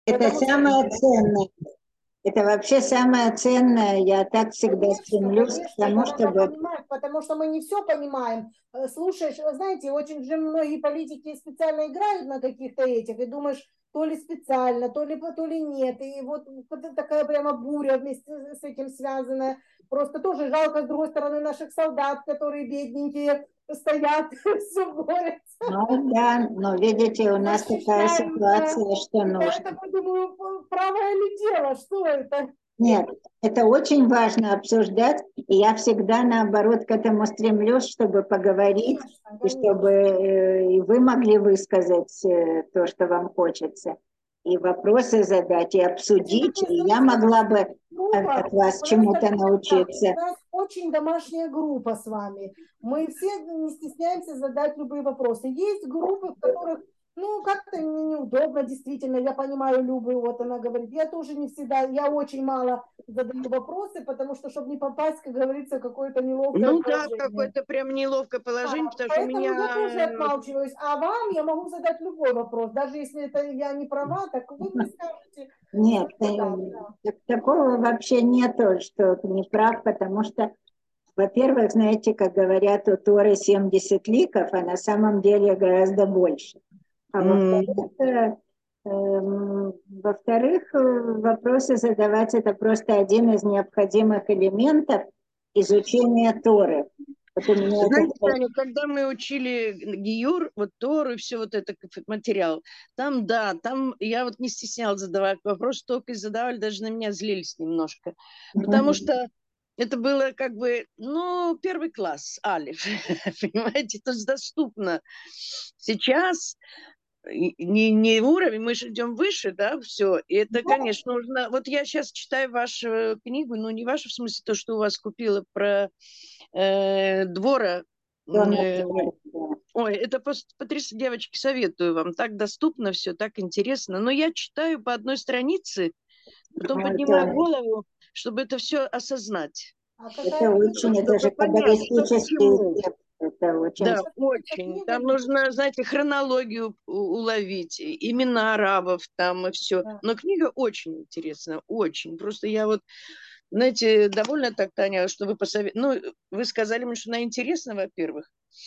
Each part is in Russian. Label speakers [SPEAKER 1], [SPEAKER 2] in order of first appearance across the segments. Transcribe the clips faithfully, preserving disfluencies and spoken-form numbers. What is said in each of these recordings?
[SPEAKER 1] Это
[SPEAKER 2] Потому что,
[SPEAKER 1] самое ценное. Это вообще самое ценное. Я так всегда
[SPEAKER 2] конечно,
[SPEAKER 1] стремлюсь к
[SPEAKER 2] конечно,
[SPEAKER 1] тому,
[SPEAKER 2] это надо
[SPEAKER 1] чтобы...
[SPEAKER 2] понимать, потому что мы не все понимаем. Э, Слушаешь, вы знаете, очень же многие политики специально играют на каких-то этих, и думаешь, то ли специально, то ли, то ли нет. И вот, вот такая прямо буря вместе с этим связанная. Просто тоже жалко, с другой стороны, наших солдат, которые бедненькие стоят, все борются,
[SPEAKER 1] Ну да, но видите, у нас такая
[SPEAKER 2] защищают. Да.
[SPEAKER 1] ситуация, что
[SPEAKER 2] И
[SPEAKER 1] нужно.
[SPEAKER 2] поэтому думаю, правое ли дело, что это?
[SPEAKER 1] Нет, это очень важно обсуждать, и я всегда, наоборот, к этому стремлюсь, чтобы поговорить,
[SPEAKER 2] Конечно,
[SPEAKER 1] и чтобы
[SPEAKER 2] конечно.
[SPEAKER 1] э, и вы могли высказать э, то, что вам хочется, и вопросы задать, и
[SPEAKER 2] А тем
[SPEAKER 1] обсудить,
[SPEAKER 2] более,
[SPEAKER 1] и я
[SPEAKER 2] знаете, у
[SPEAKER 1] могла
[SPEAKER 2] нас
[SPEAKER 1] бы от, от
[SPEAKER 2] группа,
[SPEAKER 1] вас
[SPEAKER 2] у нас
[SPEAKER 1] чему-то
[SPEAKER 2] такая, да,
[SPEAKER 1] научиться.
[SPEAKER 2] у нас очень домашняя группа с вами. Мы все не стесняемся задать любые вопросы. Есть группы, в которых, ну, как-то мне неудобно, действительно, я понимаю Любу, вот она говорит, я тоже не всегда, я очень мало задаю вопросы, потому что, чтобы не попасть, как говорится, в какое-то неловкое
[SPEAKER 3] Ну да,
[SPEAKER 2] положение.
[SPEAKER 3] какое-то прям неловкое
[SPEAKER 2] Да,
[SPEAKER 3] положение, потому что у
[SPEAKER 2] поэтому я тоже
[SPEAKER 3] меня...
[SPEAKER 2] отмалчиваюсь. А вам я могу задать любой вопрос. Даже если это я не права, так вы мне скажете
[SPEAKER 1] Нет,
[SPEAKER 2] свой
[SPEAKER 1] э,
[SPEAKER 2] взгляд. Да.
[SPEAKER 1] так- такого вообще нету, что ты не прав, потому что, во-первых, знаете, как говорят, у Торы семьдесят ликов, а на самом деле гораздо больше. А
[SPEAKER 3] М,
[SPEAKER 1] во-вторых, э, эм, во-вторых, э, вопросы задавать это просто один из необходимых элементов изучения Торы. Вот у меня
[SPEAKER 3] Знаете,
[SPEAKER 1] это...
[SPEAKER 3] Таня, когда мы учили Гиюр, вот Тор и все вот это материал, там, да, там я вот не стеснялась задавать вопрос, только и задавали, даже на меня злились немножко. Потому что это было как бы, ну, первый класс, алиф, понимаете, это же доступно. Сейчас и не, не уровень, мы же идем выше, да, все. И это,
[SPEAKER 2] Ну,
[SPEAKER 3] конечно, нужно... Вот я сейчас читаю вашу книгу, ну, не вашу, в смысле, то, что у вас купила про э, двора.
[SPEAKER 1] Дом
[SPEAKER 3] Э,
[SPEAKER 1] Творца, да.
[SPEAKER 3] ой, это просто потрясающе, девочки, советую вам. Так доступно все, так интересно. Но я читаю по одной странице, потом
[SPEAKER 1] Ну,
[SPEAKER 3] поднимаю
[SPEAKER 1] это,
[SPEAKER 3] голову, чтобы это все осознать,
[SPEAKER 2] а
[SPEAKER 1] это
[SPEAKER 2] какая книга?
[SPEAKER 1] очень, это же
[SPEAKER 3] чтобы понять, что к
[SPEAKER 1] каббалистический
[SPEAKER 3] чему.
[SPEAKER 1] текст, это очень...
[SPEAKER 3] Да,
[SPEAKER 2] Что это
[SPEAKER 3] очень.
[SPEAKER 2] книга?
[SPEAKER 3] Там нужно, знаете, хронологию у- уловить, и- имена арабов там и все.
[SPEAKER 2] Да.
[SPEAKER 3] Но книга очень интересная, очень. Просто я вот, знаете, довольна так, Таня, что вы посоветовали. Ну, вы сказали мне, что она интересна, во-первых.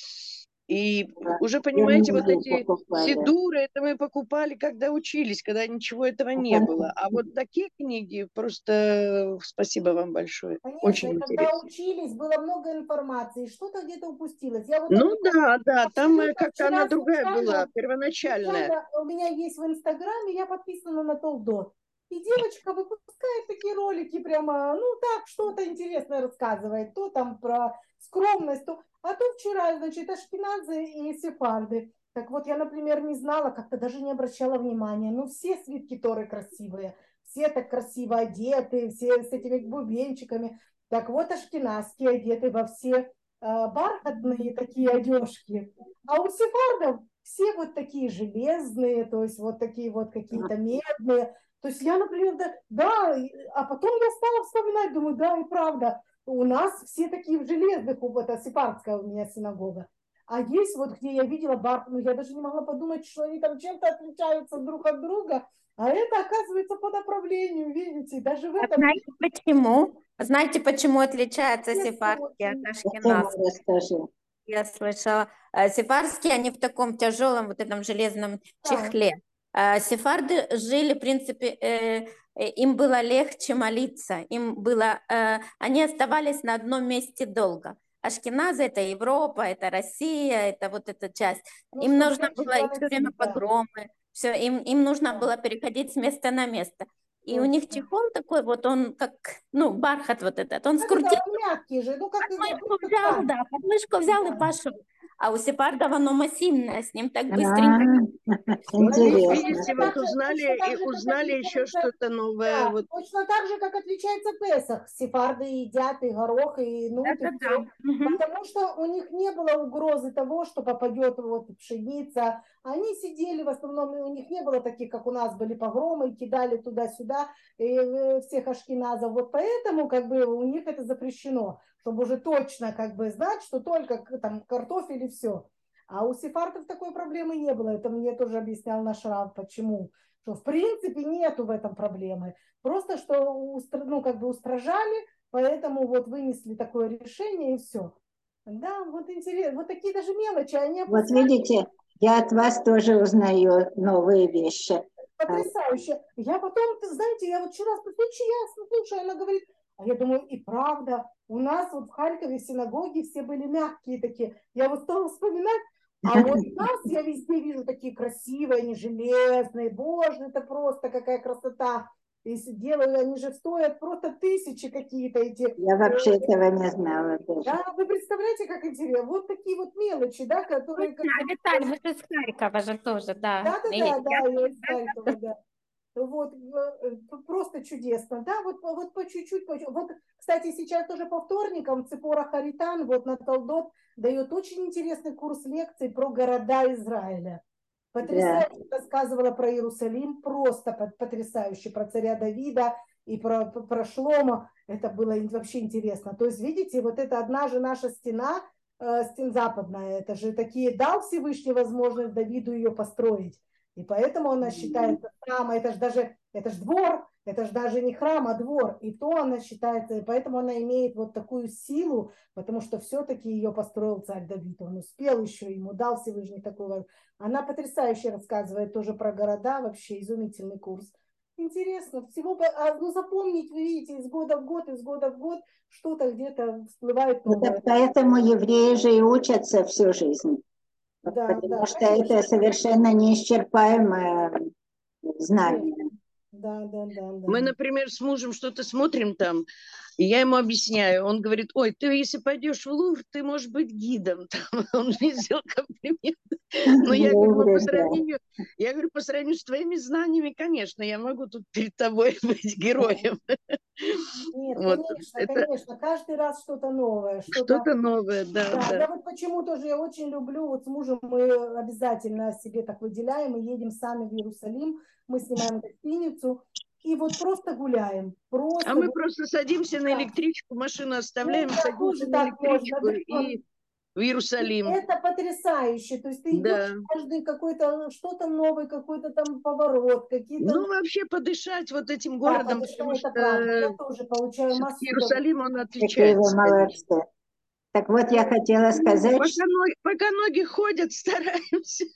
[SPEAKER 3] И
[SPEAKER 1] Да.
[SPEAKER 3] уже
[SPEAKER 1] Я
[SPEAKER 3] понимаете, вот
[SPEAKER 1] многие
[SPEAKER 3] эти
[SPEAKER 1] покупали.
[SPEAKER 3] сидуры, это мы покупали, когда учились, когда ничего этого
[SPEAKER 1] Ну,
[SPEAKER 3] не было. А
[SPEAKER 1] понятно.
[SPEAKER 3] вот такие книги, просто спасибо вам большое.
[SPEAKER 2] Конечно,
[SPEAKER 3] Очень
[SPEAKER 2] и когда
[SPEAKER 3] интересно.
[SPEAKER 2] учились, было много информации, что-то где-то упустилось. Я вот,
[SPEAKER 3] Ну
[SPEAKER 2] например,
[SPEAKER 3] да, да, там э,
[SPEAKER 2] абсолютно
[SPEAKER 3] как-то она
[SPEAKER 2] вчера
[SPEAKER 3] другая была,
[SPEAKER 2] случайно,
[SPEAKER 3] первоначальная.
[SPEAKER 2] случайно у меня есть в Инстаграме, я подписана на Толдот. И девочка выпускает такие ролики прямо, ну так, что-то интересное рассказывает. То там про скромность, то... А то вчера, значит, ашкеназы и сефарды. Так вот, я, например, не знала, как-то даже не обращала внимания. Ну, все свитки Торы красивые, все так красиво одеты, все с этими бубенчиками. Так вот, ашкеназские одеты во все э, бархатные такие одежки. А у сефардов все вот такие железные, то есть вот такие вот какие-то медные. То есть я, например, да, да, а потом я стала вспоминать, думаю, да, и правда, у нас все такие в железных, это сефардская у меня синагога. А есть вот, где я видела бар, ну я даже не могла подумать, что они там чем-то отличаются друг от друга, а это оказывается по направлению, видите, даже в
[SPEAKER 4] А
[SPEAKER 2] этом
[SPEAKER 4] знаете почему? Знаете, почему отличаются
[SPEAKER 2] интересно
[SPEAKER 4] сефардские от
[SPEAKER 2] очень.
[SPEAKER 4] ашкеназских?
[SPEAKER 1] Почему, расскажи.
[SPEAKER 4] Я слышала. Э, Сефардские, они в таком тяжелом вот этом железном
[SPEAKER 2] Да,
[SPEAKER 4] чехле. А сефарды жили, в принципе, э, э, им было легче молиться, им было, э, они оставались на одном месте долго. Ашкеназы — это Европа, это Россия, это вот эта часть.
[SPEAKER 2] ну
[SPEAKER 4] Им
[SPEAKER 2] что
[SPEAKER 4] нужно было,
[SPEAKER 2] женщин
[SPEAKER 4] и все время
[SPEAKER 2] поносить, да,
[SPEAKER 4] погромы, все, им, им нужно
[SPEAKER 2] да,
[SPEAKER 4] было переходить с места на место. И у них
[SPEAKER 2] точно.
[SPEAKER 4] чехол такой, вот он как, ну, бархат вот этот, он скрутил,
[SPEAKER 2] Да-да-да, он мягкий же, ну как
[SPEAKER 4] одну
[SPEAKER 2] его
[SPEAKER 4] его
[SPEAKER 2] просто
[SPEAKER 4] взял,
[SPEAKER 2] ткань.
[SPEAKER 4] да, подмышку взял и
[SPEAKER 2] Да.
[SPEAKER 4] пошел. А у сепардов оно массивное, с ним так
[SPEAKER 1] А,
[SPEAKER 4] быстренько.
[SPEAKER 3] Вот ви-
[SPEAKER 2] Конечно,
[SPEAKER 1] интересно.
[SPEAKER 3] видите,
[SPEAKER 2] точно
[SPEAKER 3] вот
[SPEAKER 2] так же, точно
[SPEAKER 3] узнали и
[SPEAKER 2] так же, как
[SPEAKER 3] узнали еще
[SPEAKER 2] отличается,
[SPEAKER 3] что-то новое.
[SPEAKER 2] да,
[SPEAKER 3] Вот.
[SPEAKER 2] точно так же, как отличается Песах. Сефарды едят и горох, и нут, и
[SPEAKER 4] Да-да-да.
[SPEAKER 2] все.
[SPEAKER 4] Мгм.
[SPEAKER 2] Потому что у них не было угрозы того, что попадет вот пшеница. Они сидели в основном, и у них не было таких, как у нас были погромы, и кидали туда-сюда и, э, всех ашкеназов. Вот поэтому как бы у них это запрещено, чтобы уже точно как бы знать, что только там картофель и все. А у сефардов такой проблемы не было. Это мне тоже объяснял наш рав, почему. что в принципе нету в этом проблемы. Просто что ну, как бы устражали, поэтому вот вынесли такое решение и все. Да, вот интересно. Вот такие даже мелочи, они
[SPEAKER 1] Вот видите, я от вас тоже узнаю новые вещи.
[SPEAKER 2] Потрясающе. Я потом, знаете, я вот вчера слушаю, слушаю, она говорит, а я думаю, и правда, у нас вот в Харькове синагоги все были мягкие такие. Я вот стала вспоминать, а вот у нас я везде вижу такие красивые, они железные, боже, это просто какая красота. Если делают, они же стоят просто тысячи какие-то эти.
[SPEAKER 1] Я вообще этого не знала даже.
[SPEAKER 2] Да, вы представляете, как интересно. Вот такие вот мелочи, да, которые...
[SPEAKER 4] Да, Виталий, вы же из Харькова же тоже, да.
[SPEAKER 2] Да, да,
[SPEAKER 4] И
[SPEAKER 2] да, да,
[SPEAKER 4] я-
[SPEAKER 2] я из Харькова, да. Вот, просто чудесно, да, вот, вот по чуть-чуть, по чуть-чуть. Вот, кстати, сейчас тоже по вторникам Ципора Харитан вот на Талдот дает очень интересный курс лекций про города Израиля. Потрясающе да. Рассказывала про Иерусалим, просто потрясающе, про царя Давида и про, про Шломо. Это было вообще интересно. То есть, видите, вот это одна же наша стена, э, стена западная, это же такие, дал Всевышний возможность Давиду ее построить. И поэтому она считается храмом, это же даже, это же двор, это же даже не храм, а двор. И то она считается, и поэтому она имеет вот такую силу, потому что все-таки ее построил царь Давид. Он успел еще, ему дал Всевышний такой. Она потрясающе рассказывает тоже про города, вообще изумительный курс. Интересно, всего, ну запомнить, вы видите, из года в год, из года в год что-то где-то всплывает новое.
[SPEAKER 1] Это поэтому евреи же и учатся всю жизнь.
[SPEAKER 2] Да,
[SPEAKER 1] потому
[SPEAKER 2] да,
[SPEAKER 1] что
[SPEAKER 2] конечно.
[SPEAKER 1] это совершенно неисчерпаемое знание.
[SPEAKER 2] Да, да, да, да.
[SPEAKER 3] Мы, например, с мужем что-то смотрим там, и я ему объясняю. Он говорит, ой, ты если пойдешь в Лувр, ты можешь быть гидом. Там, он мне сделал комплимент. Но я говорю, ну, по сравнению, я говорю, по сравнению с твоими знаниями, конечно, я могу тут перед тобой быть героем.
[SPEAKER 2] Нет,
[SPEAKER 3] Вот.
[SPEAKER 2] конечно,
[SPEAKER 3] Это
[SPEAKER 2] конечно, каждый раз что-то новое.
[SPEAKER 3] Что-то,
[SPEAKER 2] что-то
[SPEAKER 3] новое, да,
[SPEAKER 2] Да,
[SPEAKER 3] да.
[SPEAKER 2] я вот почему тоже я очень люблю, вот с мужем мы обязательно себе так выделяем, мы едем сами в Иерусалим, мы снимаем гостиницу и вот просто гуляем. Просто
[SPEAKER 3] А мы
[SPEAKER 2] вот,
[SPEAKER 3] просто садимся на
[SPEAKER 2] да.
[SPEAKER 3] электричку, машину оставляем,
[SPEAKER 2] Ну, да,
[SPEAKER 3] садимся
[SPEAKER 2] тоже
[SPEAKER 3] на
[SPEAKER 2] так
[SPEAKER 3] электричку
[SPEAKER 2] можно, да.
[SPEAKER 3] и в
[SPEAKER 2] И
[SPEAKER 3] Иерусалим.
[SPEAKER 2] это потрясающе, то есть ты
[SPEAKER 3] Да.
[SPEAKER 2] идешь каждый какой-то, что-то новый, какой-то там поворот, какие-то...
[SPEAKER 3] Ну, вообще подышать вот этим
[SPEAKER 2] Да,
[SPEAKER 3] городом,
[SPEAKER 2] подышать,
[SPEAKER 3] потому
[SPEAKER 2] это
[SPEAKER 3] что
[SPEAKER 2] правда, я тоже получаю массу
[SPEAKER 3] Иерусалим, он
[SPEAKER 1] Какие вы
[SPEAKER 3] отличается, конечно.
[SPEAKER 1] молодцы. Так вот, я хотела сказать...
[SPEAKER 3] Пока
[SPEAKER 1] что...
[SPEAKER 3] ноги, пока ноги ходят, стараемся.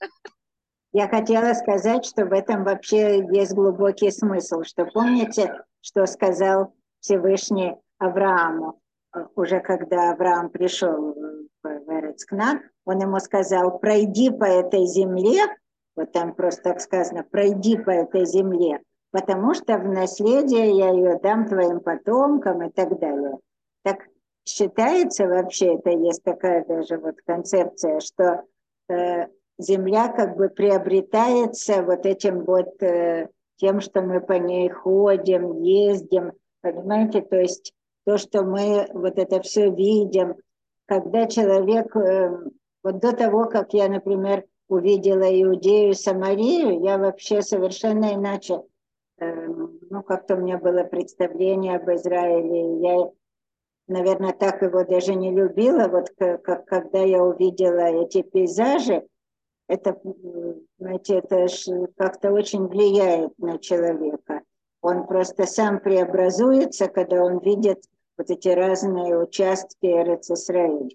[SPEAKER 1] Я хотела сказать, что в этом вообще есть глубокий смысл, что помните, что сказал Всевышний Аврааму, уже когда Авраам пришел в Эрец-Кнаан, он ему сказал, пройди по этой земле, вот там просто так сказано, пройди по этой земле, потому что в наследие я ее дам твоим потомкам и так далее. Так считается вообще, это есть такая даже вот концепция, что э, земля как бы приобретается вот этим вот э, тем, что мы по ней ходим, ездим, понимаете, то есть то, что мы вот это все видим, когда человек, э, вот до того, как я, например, увидела Иудею и Самарию, я вообще совершенно иначе, э, ну, как-то у меня было представление об Израиле, я, наверное, так его даже не любила, вот как, когда я увидела эти пейзажи, это, знаете, это как-то очень влияет на человека. Он просто сам преобразуется, когда он видит вот эти разные участки Эрец-Исраиль.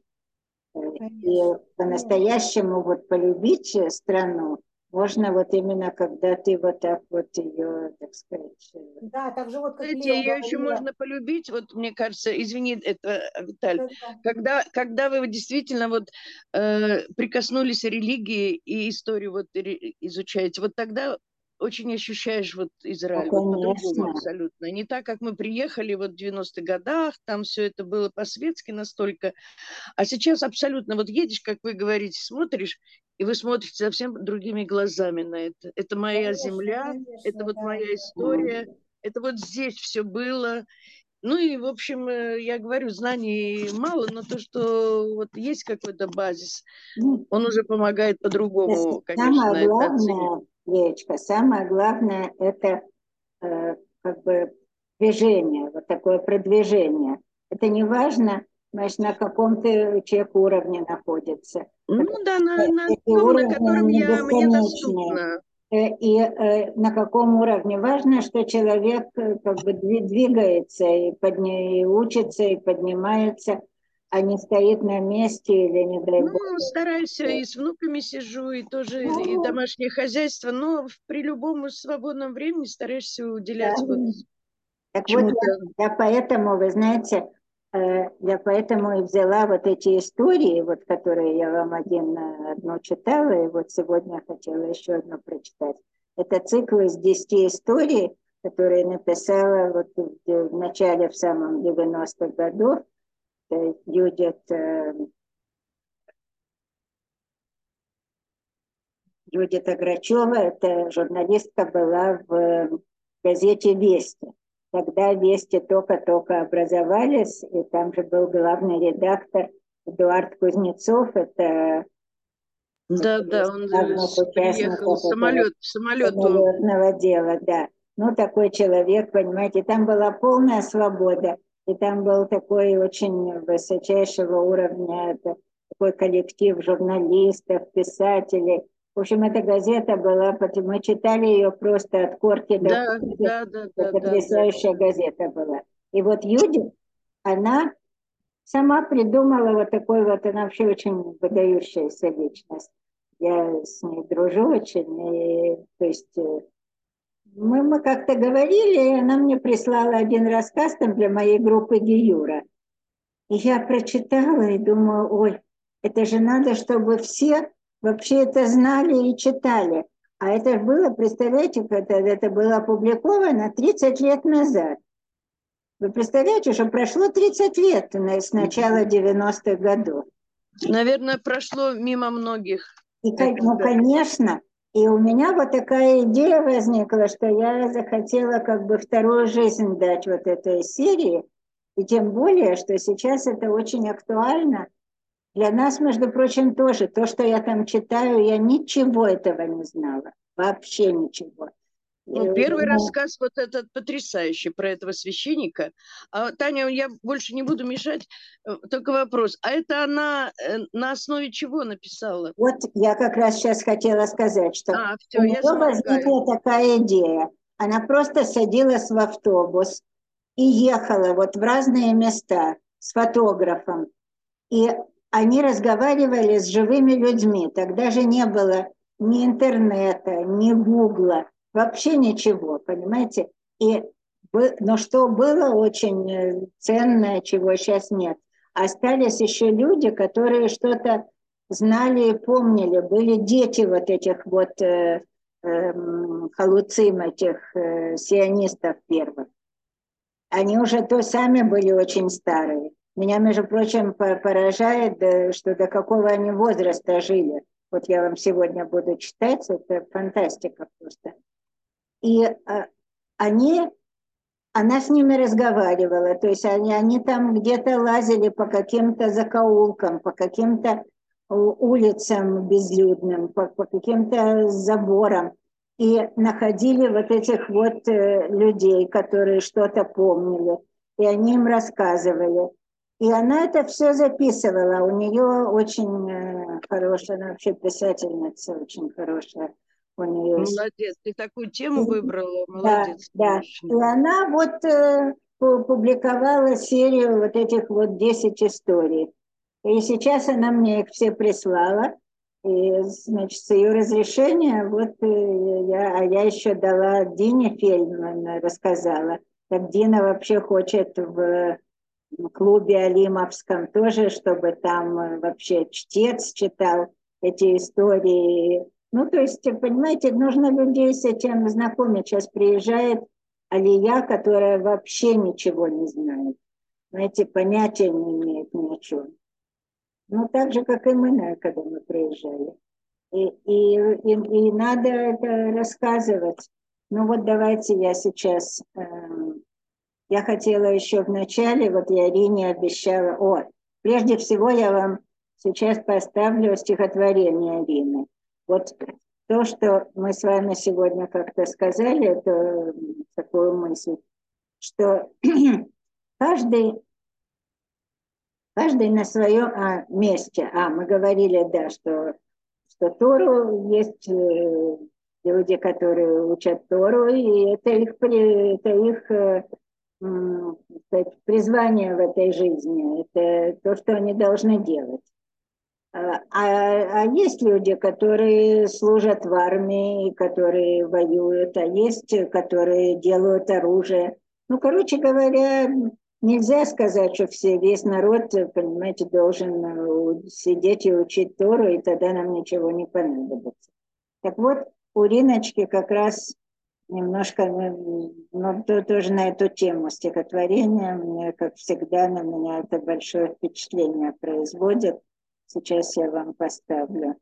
[SPEAKER 1] И по-настоящему вот полюбить страну можно вот именно, когда ты вот так вот ее, так сказать...
[SPEAKER 2] Да, так же вот как
[SPEAKER 3] Знаете,
[SPEAKER 2] Лео
[SPEAKER 3] ее еще
[SPEAKER 2] говорила.
[SPEAKER 3] можно полюбить, вот мне кажется, извини, это, Виталь,
[SPEAKER 2] Да, да.
[SPEAKER 3] когда, когда вы действительно вот э, прикоснулись к религии и историю вот изучаете, вот тогда очень ощущаешь вот Израиль,
[SPEAKER 1] Ну,
[SPEAKER 3] вот по-другому
[SPEAKER 1] конечно.
[SPEAKER 3] абсолютно. Не так, как мы приехали вот в девяностых годах, там все это было по-светски настолько, а сейчас абсолютно, вот едешь, как вы говорите, смотришь, и вы смотрите совсем другими глазами на это. Это моя
[SPEAKER 2] Конечно,
[SPEAKER 3] земля,
[SPEAKER 2] конечно,
[SPEAKER 3] это вот
[SPEAKER 2] да.
[SPEAKER 3] моя история, это вот здесь все было. Ну и, в общем, я говорю, знаний мало, но то, что вот есть какой-то базис, он уже помогает по-другому, конечно,
[SPEAKER 1] Самое
[SPEAKER 3] это оценить.
[SPEAKER 1] главное, Леечка, самое главное – это э, как бы движение, вот такое продвижение. Это не важно, значит, на каком ты человек уровне находится.
[SPEAKER 3] Ну да, на, на
[SPEAKER 1] Эти
[SPEAKER 3] том, на
[SPEAKER 1] уровни
[SPEAKER 3] котором
[SPEAKER 1] не
[SPEAKER 3] я, мне
[SPEAKER 1] бесконечные.
[SPEAKER 3] доступно.
[SPEAKER 1] И на каком уровне. Важно, что человек как бы двигается и, подня... и учится, и поднимается, а не стоит на месте или, не дай бог.
[SPEAKER 3] Ну, стараюсь, и с внуками сижу, и тоже
[SPEAKER 1] Ну,
[SPEAKER 3] и домашнее хозяйство, но при любом свободном времени стараешься уделять
[SPEAKER 1] да.
[SPEAKER 3] вот
[SPEAKER 1] Так вот,
[SPEAKER 3] чему-то.
[SPEAKER 1] я, я поэтому, вы знаете, э, я поэтому и взяла вот эти истории, вот, которые я вам один, одну читала, и вот сегодня хотела еще одну прочитать. Это цикл из десяти историй, которые написала вот в, в начале, в самом девяностых годов, Юдит, э, Юдит Аграчева, это журналистка была в газете «Вести». Тогда «Вести» только-только образовались, и там же был главный редактор Эдуард Кузнецов, это
[SPEAKER 3] Да, да, он
[SPEAKER 1] главных
[SPEAKER 3] приехал
[SPEAKER 1] участников этого
[SPEAKER 3] самолет, самолет он.
[SPEAKER 1] самолетного дела, да. Ну, такой человек, понимаете, там была полная свобода, и там был такой очень высочайшего уровня, это, такой коллектив журналистов, писателей. В общем, эта газета была, мы читали ее просто от корки до
[SPEAKER 3] Да,
[SPEAKER 1] корки,
[SPEAKER 3] да, да,
[SPEAKER 1] это
[SPEAKER 3] да, да, да.
[SPEAKER 1] потрясающая газета была. И вот Юдит, она сама придумала вот такой вот, она вообще очень выдающаяся личность. Я с ней дружу очень, и, то есть мы, мы как-то говорили, и она мне прислала один рассказ там для моей группы Гиюра. И я прочитала и думаю, ой, это же надо, чтобы все вообще это знали и читали. А это было, представляете, это, это было опубликовано тридцать лет назад. Вы представляете, что прошло тридцать лет с начала девяностых годов.
[SPEAKER 3] Наверное, прошло мимо многих.
[SPEAKER 1] И, ну, конечно. И у меня вот такая идея возникла, что я захотела как бы вторую жизнь дать вот этой серии. И тем более, что сейчас это очень актуально. Для нас, между прочим, тоже. То, что я там читаю, я ничего этого не знала. Вообще ничего.
[SPEAKER 3] Ну, первый рассказ вот этот потрясающий про этого священника. А, Таня, я больше не буду мешать. Только вопрос. А это она на основе чего написала?
[SPEAKER 1] Вот я как раз сейчас хотела сказать, что
[SPEAKER 3] а, все,
[SPEAKER 1] у нее возникла такая идея. Она просто садилась в автобус и ехала вот в разные места с фотографом. И они разговаривали с живыми людьми. Тогда же не было ни интернета, ни гугла, вообще ничего, понимаете? И, но что было очень ценное, чего сейчас нет, остались еще люди, которые что-то знали и помнили. Были дети вот этих вот э, э, халуцим, этих э, сионистов первых. Они уже то сами были очень старые. Меня, между прочим, поражает, что до какого они возраста жили. Вот я вам сегодня буду читать, это фантастика просто. И а, они, она с ними разговаривала, то есть они, они там где-то лазили по каким-то закоулкам, по каким-то улицам безлюдным, по, по каким-то заборам. И находили вот этих вот э, людей, которые что-то помнили, и они им рассказывали. И она это все записывала. У нее очень э, хорошая, она вообще писательница очень хорошая. У нее
[SPEAKER 3] молодец, ты такую тему выбрала, молодец.
[SPEAKER 1] Да,
[SPEAKER 3] конечно.
[SPEAKER 1] Да. И она вот э, публиковала серию вот этих вот десять историй. И сейчас она мне их все прислала. И, значит, с ее разрешения, вот я, а я еще дала Дине Фельдман, рассказала. Так Дина вообще хочет в клубе Алимовском тоже, чтобы там вообще чтец читал эти истории. Ну, то есть, понимаете, нужно людей с этим знакомить. Сейчас приезжает Алия, которая вообще ничего не знает. Знаете, понятия не имеет ни о чем. Ну, так же, как и мы, когда мы приезжали. И, и, и, и надо это рассказывать. Ну вот давайте я сейчас... Э, я хотела еще в начале, вот я Ирине обещала... О, прежде всего я вам сейчас поставлю стихотворение Ирины. Вот то, что мы с вами сегодня как-то сказали, это такую мысль, что каждый... Каждый на своем а, месте. А, мы говорили, да, что, что Тору есть, э, люди, которые учат Тору, и это их, при- это их э, м, так сказать, призвание в этой жизни, это то, что они должны делать. А, а а есть люди, которые служат в армии, которые воюют, а есть, которые делают оружие. Ну, короче говоря, нельзя сказать, что все, весь народ, понимаете, должен э, сидеть и учить Тору, и тогда нам ничего не понадобится. Так вот, у Риночки как раз немножко, ну, ну, то- тоже на эту тему стихотворения, мне, как всегда, на меня это большое впечатление производит. Сейчас я вам поставлю.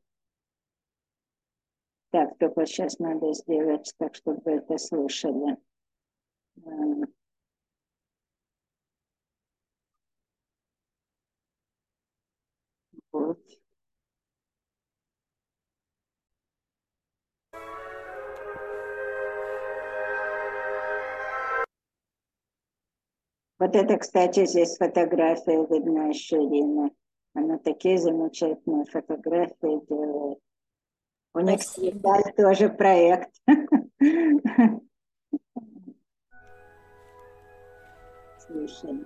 [SPEAKER 1] Так, только сейчас надо сделать так, чтобы вы это слушали. М, Вот. Вот это, кстати, здесь фотография видна еще Ирины. Она такие замечательные фотографии делает. У них
[SPEAKER 4] Спасибо.
[SPEAKER 1] тоже проект. Слушай.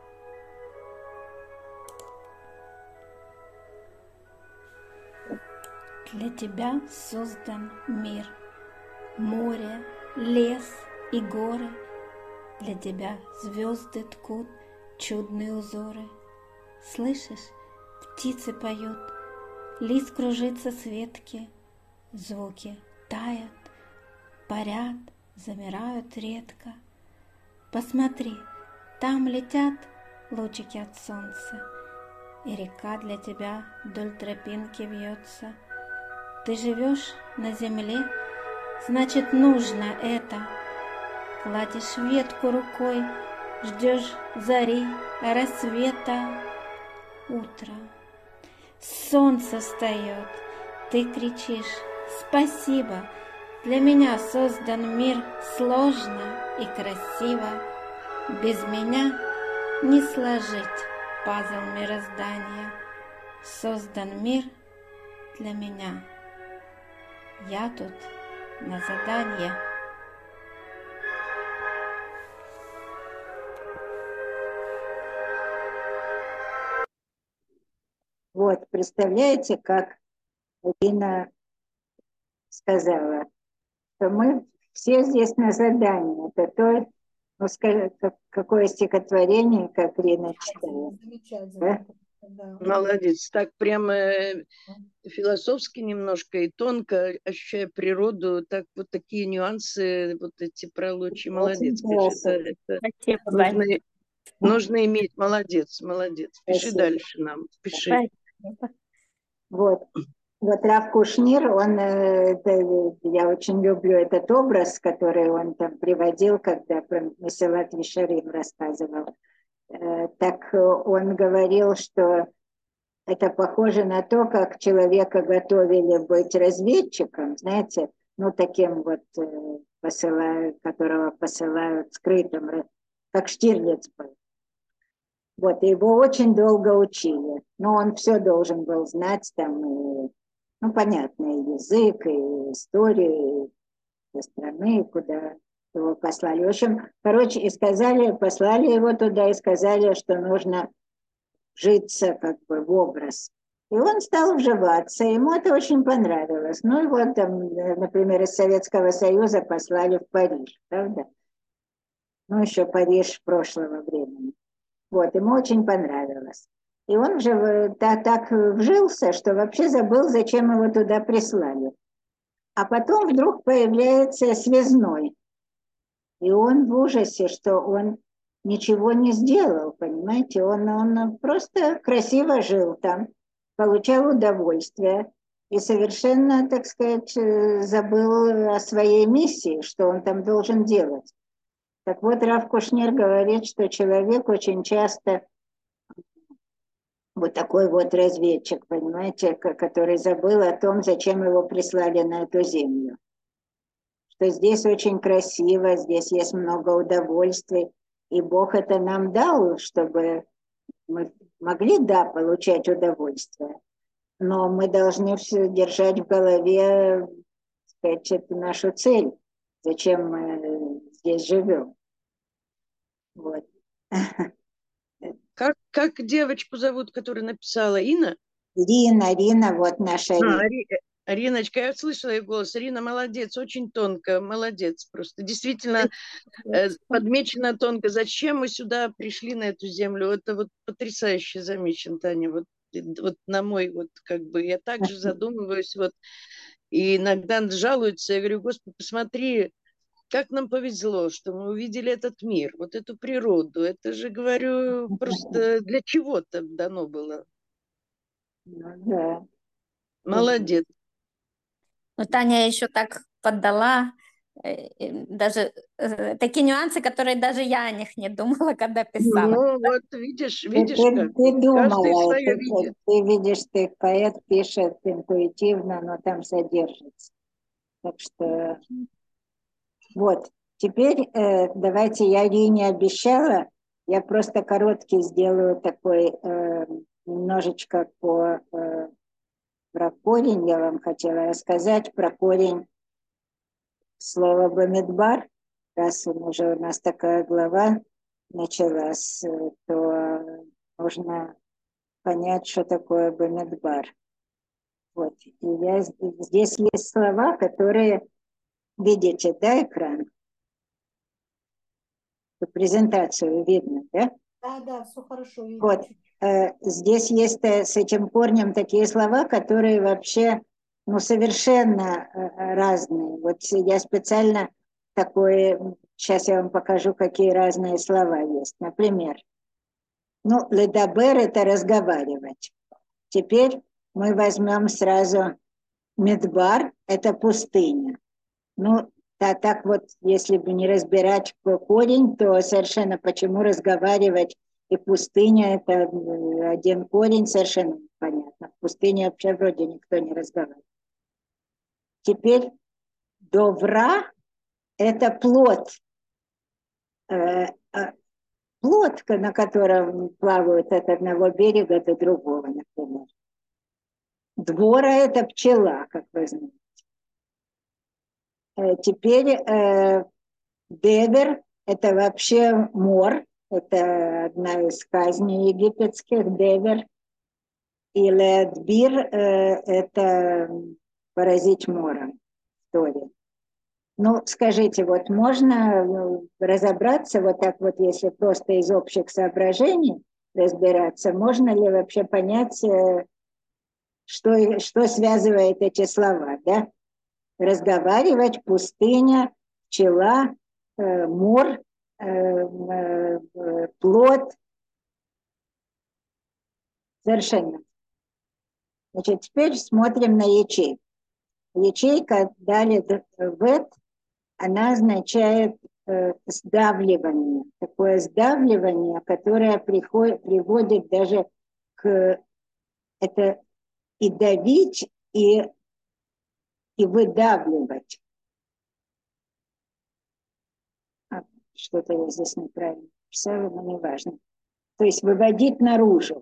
[SPEAKER 5] Для тебя создан мир, море, лес и горы. Для тебя звезды ткут чудные узоры. Слышишь, птицы поют, лист кружится с ветки, звуки тают, парят, замирают редко. Посмотри, там летят лучики от солнца, и река для тебя вдоль тропинки вьется. Ты живешь на земле, значит, нужно это. Гладишь ветку рукой, ждешь зари, рассвета, утра. Солнце встает, ты кричишь: спасибо, для меня создан мир сложно и красиво. Без меня не сложить пазл мироздания. Создан мир для меня. Я тут на задание.
[SPEAKER 1] Вот, представляете, как Ирина сказала, что мы все здесь на задании. Это то, ну, скажи, как, какое стихотворение, как Ирина читала.
[SPEAKER 2] Замечательно.
[SPEAKER 1] Да?
[SPEAKER 2] Да.
[SPEAKER 3] Молодец. Так прямо э, философски немножко и тонко, ощущая природу, так вот такие нюансы, вот эти пролучи. Молодец, конечно. Это, это
[SPEAKER 4] Спасибо,
[SPEAKER 3] нужно,
[SPEAKER 4] Ваня.
[SPEAKER 3] нужно иметь. Молодец, молодец. Пиши
[SPEAKER 1] Спасибо.
[SPEAKER 3] дальше нам. Пиши.
[SPEAKER 4] Спасибо.
[SPEAKER 1] Вот. Вот Рав Кушнир, он, э, это, я очень люблю этот образ, который он там приводил, когда про Месилат Ешарим рассказывал. Э, Так он говорил, что это похоже на то, как человека готовили быть разведчиком, знаете, ну таким вот, э, посылают, которого посылают скрытым, э, как Штирлиц был. Вот, и его очень долго учили, но он все должен был знать, там, и, ну, понятно, и язык, и историю, и страны, куда его послали. В общем, короче, и сказали, послали его туда и сказали, что нужно вжиться как бы в образ. И он стал вживаться, ему это очень понравилось. Ну и вот там, например, из Советского Союза послали в Париж, правда? Ну, еще Париж прошлого времени. Вот, ему очень понравилось. И он уже так, так вжился, что вообще забыл, зачем его туда прислали. А потом вдруг появляется связной. И он в ужасе, что он ничего не сделал, понимаете? Он, он просто красиво жил там, получал удовольствие и совершенно, так сказать, забыл о своей миссии, что он там должен делать. Так вот, Рав Кушнир говорит, что человек очень часто вот такой вот разведчик, понимаете, который забыл о том, зачем его прислали на эту землю. Что здесь очень красиво, здесь есть много удовольствий, и Бог это нам дал, чтобы мы могли, да, получать удовольствие, но мы должны все держать в голове сказать, это нашу цель, зачем мы здесь живем. Вот.
[SPEAKER 3] Как, как девочку зовут, которая написала? Инна?
[SPEAKER 1] Рина, Рина, вот наша Рина.
[SPEAKER 3] А, Ри- э, Риночка, я слышала ее голос. Рина молодец, очень тонко, молодец просто. Действительно, э, подмечено тонко. Зачем мы сюда пришли на эту землю? Это вот потрясающе замечен, Таня. Вот, э, вот на мой, вот как бы, я также задумываюсь, вот, и иногда жалуются, я говорю, Господи, посмотри, как нам повезло, что мы увидели этот мир, вот эту природу. Это же, говорю, просто для чего-то дано было.
[SPEAKER 1] Ну, да.
[SPEAKER 3] Молодец.
[SPEAKER 4] Ну, Таня еще так поддала э, э, даже э, такие нюансы, которые даже я о них не думала, когда писала.
[SPEAKER 3] Ну, вот видишь,
[SPEAKER 1] Ты,
[SPEAKER 3] видишь,
[SPEAKER 1] ты,
[SPEAKER 3] как
[SPEAKER 1] ты
[SPEAKER 3] бы. Каждый
[SPEAKER 1] думала,
[SPEAKER 3] свое
[SPEAKER 1] ты,
[SPEAKER 3] видит.
[SPEAKER 1] ты видишь, ты поэт пишет интуитивно, но там содержится. Так что вот. Теперь э, давайте, я ей не обещала, я просто короткий сделаю такой э, немножечко по э, про корень я вам хотела рассказать, про корень слова «бамидбар». Раз уже у нас такая глава началась, э, то нужно понять, что такое «бамидбар». Вот. И я, здесь есть слова, которые, видите, да, экран? Презентацию видно, да?
[SPEAKER 2] Да, да, все хорошо. Видно.
[SPEAKER 1] Вот. Э, здесь есть э, с этим корнем такие слова, которые вообще ну, совершенно э, разные. Вот я специально такое, сейчас я вам покажу, какие разные слова есть. Например, ну, ледабер – это разговаривать. Теперь мы возьмем сразу медбар – это пустыня. Ну, да, так вот, если бы не разбирать корень, то совершенно почему разговаривать и пустыня – это один корень, совершенно непонятно. В пустыне вообще вроде никто не разговаривает. Теперь довра – это плот, э, э, лодка, на котором плавают от одного берега до другого, например. Двора – это пчела, как вы знаете. Э, теперь э, девер – это вообще мор, это одна из казней египетских, девер. И ледбир э, – это поразить мором, история. Ну, скажите, вот можно разобраться вот так вот, если просто из общих соображений разбираться, можно ли вообще понять, что, что связывает эти слова, да? Разговаривать, пустыня, пчела, э, мор, э, э, плод. Совершенно. Значит, теперь смотрим на ячейку. Ячейка далее вет, она означает э, сдавливание. Такое сдавливание, которое приходит, приводит даже к это и давить, и, и выдавливать. А, что-то я здесь неправильно написала, но неважно. То есть выводить наружу.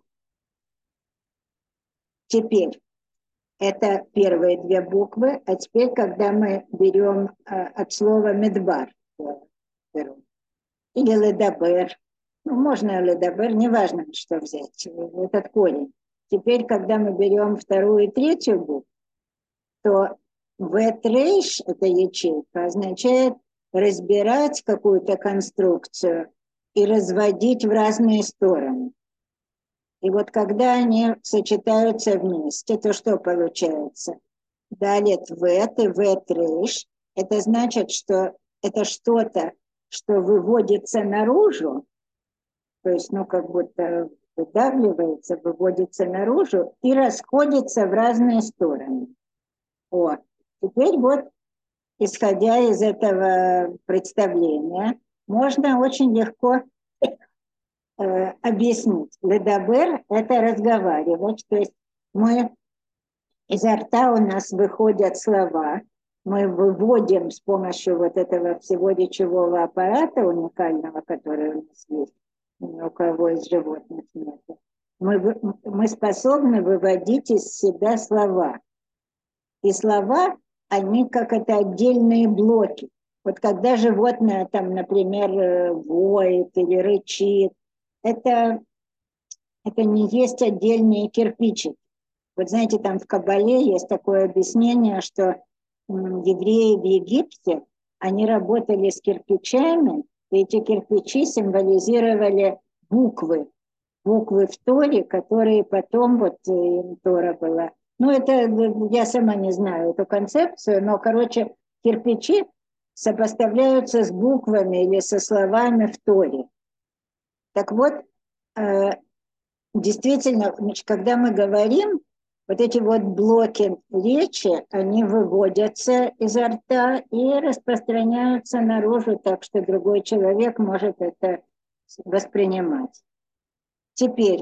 [SPEAKER 1] Теперь это первые две буквы, а теперь, когда мы берем э, от слова медбар, беру, или ледабер, ну, можно ледабер, неважно, что взять, этот корень. Теперь, когда мы берем вторую и третью букву, то ветрейш, эта ячейка, означает разбирать какую-то конструкцию и разводить в разные стороны. И вот когда они сочетаются вместе, то что получается? Далит вет и ветрейш, это значит, что это что-то, что выводится наружу, то есть, ну, как будто выдавливается, выводится наружу и расходится в разные стороны. О, теперь вот, исходя из этого представления, можно очень легко э, объяснить. Ледабер – это разговаривать, то есть мы, изо рта у нас выходят слова, мы выводим с помощью вот этого всего речевого аппарата уникального, который у нас есть, ни у кого из животных нет. Мы, мы способны выводить из себя слова. И слова они как это отдельные блоки. Вот когда животное там, например, воет или рычит, это, это не есть отдельные кирпичики. Вот знаете, там в Кабале есть такое объяснение, что евреи в Египте, они работали с кирпичами, и эти кирпичи символизировали буквы, буквы в Торе, которые потом вот им Тора была. Ну, это я сама не знаю эту концепцию, но, короче, кирпичи сопоставляются с буквами или со словами в Торе. Так вот, действительно, когда мы говорим, вот эти вот блоки речи, они выводятся изо рта и распространяются наружу, так что другой человек может это воспринимать. Теперь,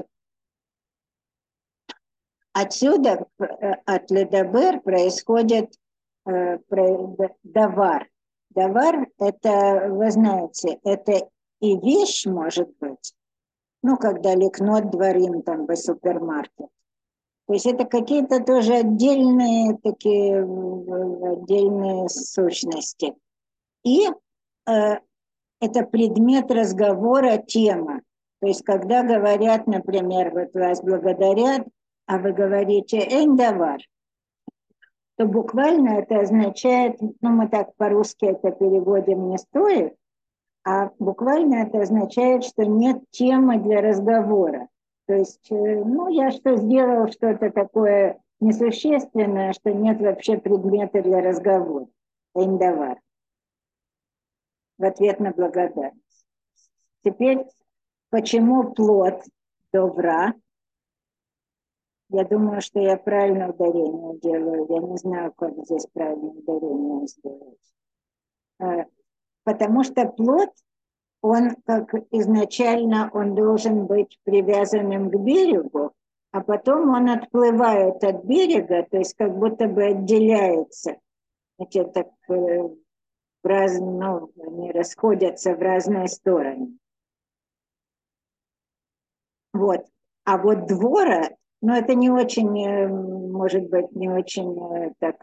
[SPEAKER 1] отсюда от ледабер происходит э, давар. Давар, это, вы знаете, это и вещь может быть, ну, когда лекнот дворим там в супермаркет. То есть это какие-то тоже отдельные такие, отдельные сущности. И э, это предмет разговора, тема. То есть когда говорят, например, вот вас благодарят, а вы говорите «эндавар», то буквально это означает, ну мы так по-русски это переводим не стоит, а буквально это означает, что нет темы для разговора. То есть, ну, я что сделал, что-то такое несущественное, что нет вообще предмета для разговора. Эндавар. В ответ на благодарность. Теперь, почему плод добра? Я думаю, что я правильное ударение делаю. Я не знаю, как здесь правильное ударение сделать. Потому что плод, он как изначально он должен быть привязанным к берегу, а потом он отплывает от берега, то есть как будто бы отделяется. Эти так в раз, ну, они расходятся в разные стороны. Вот. А вот двора, ну это не очень, может быть, не очень так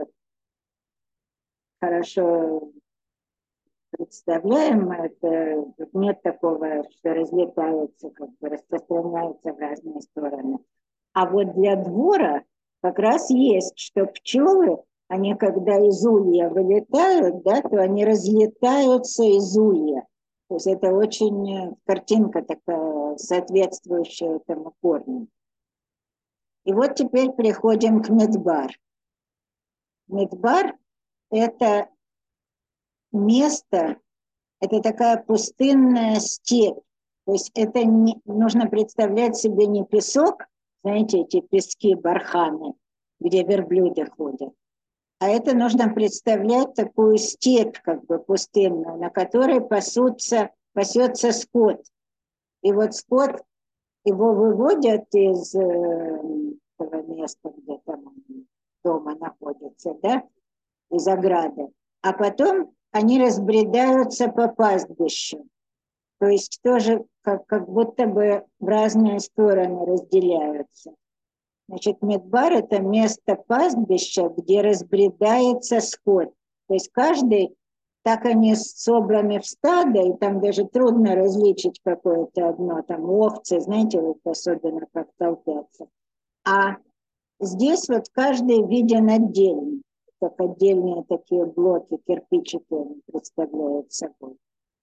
[SPEAKER 1] хорошо представляем, это нет такого, что разлетается, как бы распространяется в разные стороны. А вот для двора как раз есть, что пчелы, они когда из улья вылетают, да, то они разлетаются из улья. То есть это очень картинка такая, соответствующая этому корню. И вот теперь приходим к Мидбар. Мидбар – это место, это такая пустынная степь. То есть это не, нужно представлять себе не песок, знаете, эти пески, барханы, где верблюды ходят, а это нужно представлять такую степь, как бы пустынную, на которой пасутся, пасется скот. И вот скот, его выводят из э, этого места, где там дома находится, да, из ограды, а потом они разбредаются по пастбищу. То есть тоже как, как будто бы в разные стороны разделяются. Значит, Мидбар – это место пастбища, где разбредается скот. То есть каждый, так они собраны в стадо, и там даже трудно различить какое-то одно, там овцы, знаете, вот особенно как толпятся. А здесь вот каждый виден отдельно, как отдельные такие блоки, кирпичики они представляют собой.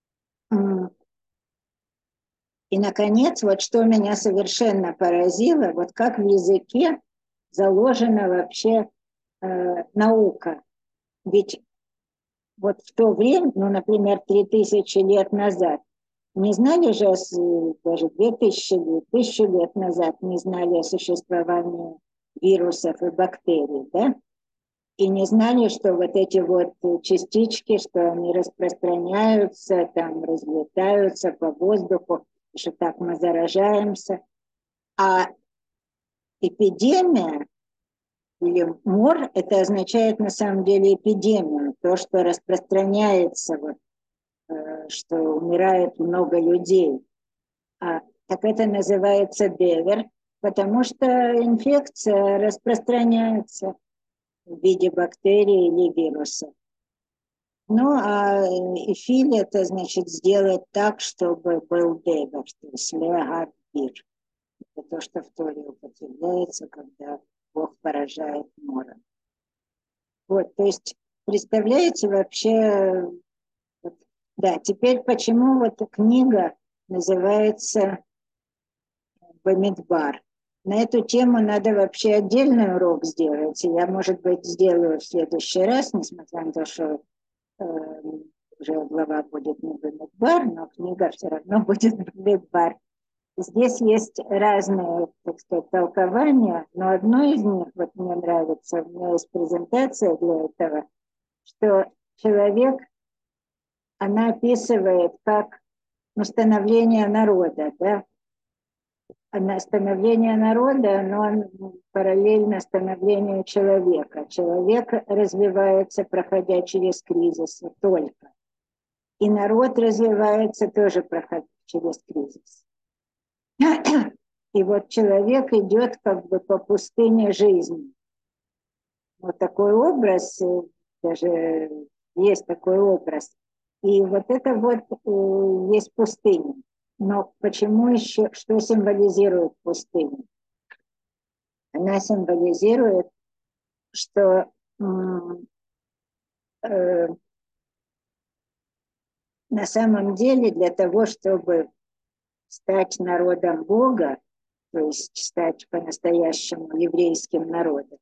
[SPEAKER 1] И, наконец, вот что меня совершенно поразило, вот как в языке заложена вообще э, наука. Ведь вот в то время, ну, например, три тысячи лет назад, не знали же, даже две тысячи лет, тысячу лет назад не знали о существовании вирусов и бактерий, да? И не знали, что вот эти вот частички, что они распространяются, там разлетаются по воздуху, что так мы заражаемся. А эпидемия или мор, это означает на самом деле эпидемию, то, что распространяется, вот, что умирает много людей. А, так это называется девер, потому что инфекция распространяется. в виде бактерий или вирусов. Ну, а эфиль – это значит сделать так, чтобы был девер, то есть леагар бир. Это то, что в Торе употребляется, когда Бог поражает мором. Вот, то есть, представляете, вообще, вот, да, теперь почему вот книга называется Бамидбар. На эту тему надо вообще отдельный урок сделать. И я, может быть, сделаю в следующий раз, несмотря на то, что э, уже глава будет не Бамидбар, но книга все равно будет Бамидбар. Здесь есть разные, так сказать, толкования, но одно из них, вот мне нравится, у меня есть презентация для этого, что человек, она описывает как ну, становление народа, да, становление народа, оно параллельно становлению человека. Человек развивается, проходя через кризисы только. И народ развивается тоже, проходя через кризис. И вот человек идет как бы по пустыне жизни. Вот такой образ, даже есть такой образ. И вот это вот э, есть пустыня. Но почему еще, что символизирует пустыню? Она символизирует, что э, на самом деле для того, чтобы стать народом Бога, то есть стать по-настоящему еврейским народом,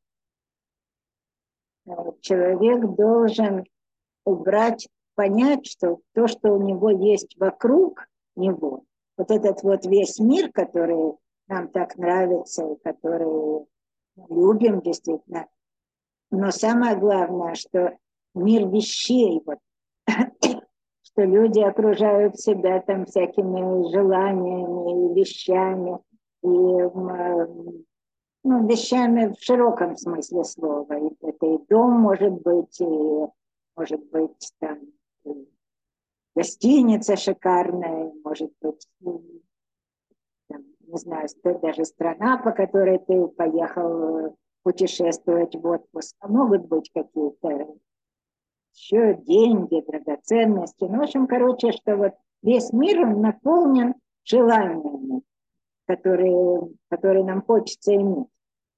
[SPEAKER 1] человек должен убрать, понять, что то, что у него есть вокруг него, вот этот вот весь мир, который нам так нравится и который любим действительно, но самое главное, что мир вещей, вот, что люди окружают себя там всякими желаниями и вещами, и ну, вещами в широком смысле слова. И это и дом может быть, и может быть там и гостиница шикарная, может быть, там, не знаю, даже страна, по которой ты поехал путешествовать в отпуск. А могут быть какие-то еще деньги, драгоценности. Ну, в общем, короче, что вот весь мир, он наполнен желаниями, которые, которые нам хочется иметь.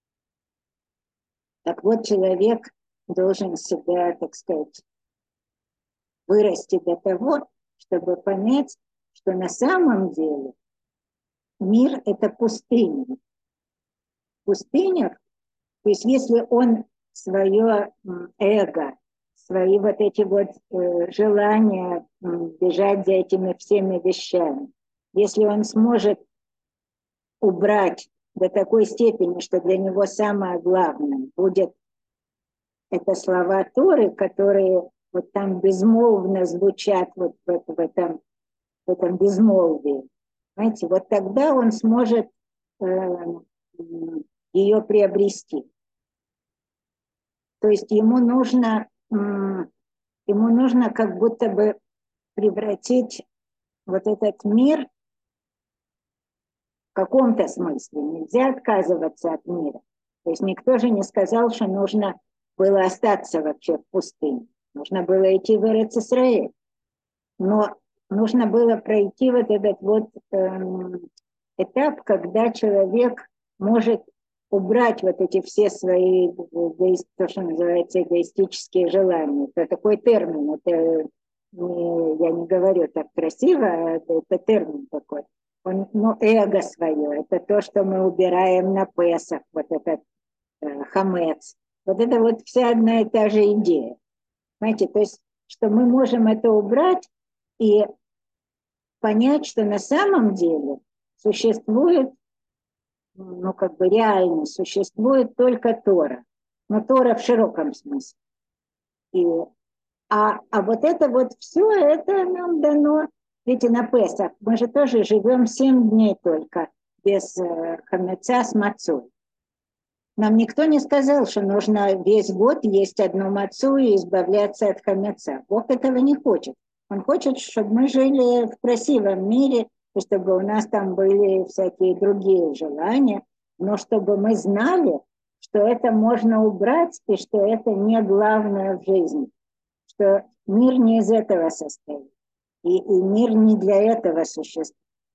[SPEAKER 1] Так вот, человек должен себя, так сказать, вырасти до того, чтобы понять, что на самом деле мир – это пустыня. Пустыня, то есть если он свое эго, свои вот эти вот э, желания э, бежать за этими всеми вещами, если он сможет убрать до такой степени, что для него самое главное будет это слова Торы, которые вот там безмолвно звучат вот в, в, этом, в этом безмолвии. Знаете, вот тогда он сможет э, ее приобрести. То есть ему нужно, э, ему нужно как будто бы превратить вот этот мир в каком-то смысле. Нельзя отказываться от мира. То есть никто же не сказал, что нужно было остаться вообще в пустыне. Нужно было идти в Эрец-Исраэль. Но нужно было пройти вот этот вот эм, этап, когда человек может убрать вот эти все свои, то, что называется, эгоистические желания. Это такой термин. Это не, я не говорю так красиво, это термин такой. Он, ну, эго свое. Это то, что мы убираем на Песах, вот этот э, хамец. Вот это вот вся одна и та же идея. Знаете, то есть, что мы можем это убрать и понять, что на самом деле существует, ну, как бы реально существует только Тора. Но Тора в широком смысле. И, а, а вот это вот все, это нам дано, видите, на Песах. Мы же тоже живем семь дней только без э, хамеца с мацой. Нам никто не сказал, что нужно весь год есть одну мацу и избавляться от хамеца. Бог этого не хочет. Он хочет, чтобы мы жили в красивом мире, и чтобы у нас там были всякие другие желания, но чтобы мы знали, что это можно убрать и что это не главное в жизни, что мир не из этого состоит, и, и мир не для этого существует.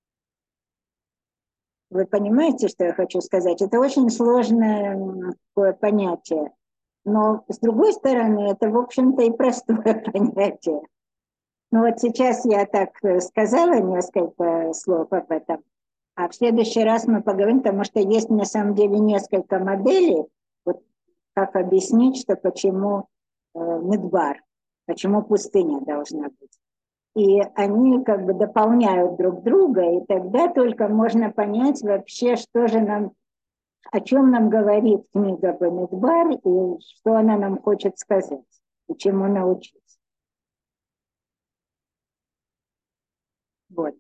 [SPEAKER 1] Вы понимаете, что я хочу сказать? Это очень сложное такое понятие. Но, с другой стороны, это, в общем-то, и простое понятие. Ну вот сейчас я так сказала несколько слов об этом, а в следующий раз мы поговорим, потому что есть на самом деле несколько моделей, вот как объяснить, что почему э, Мидбар, почему пустыня должна быть. И они как бы дополняют друг друга, и тогда только можно понять вообще, что же нам, о чем нам говорит книга Бамидбар, и что она нам хочет сказать, и чему научиться. Вот.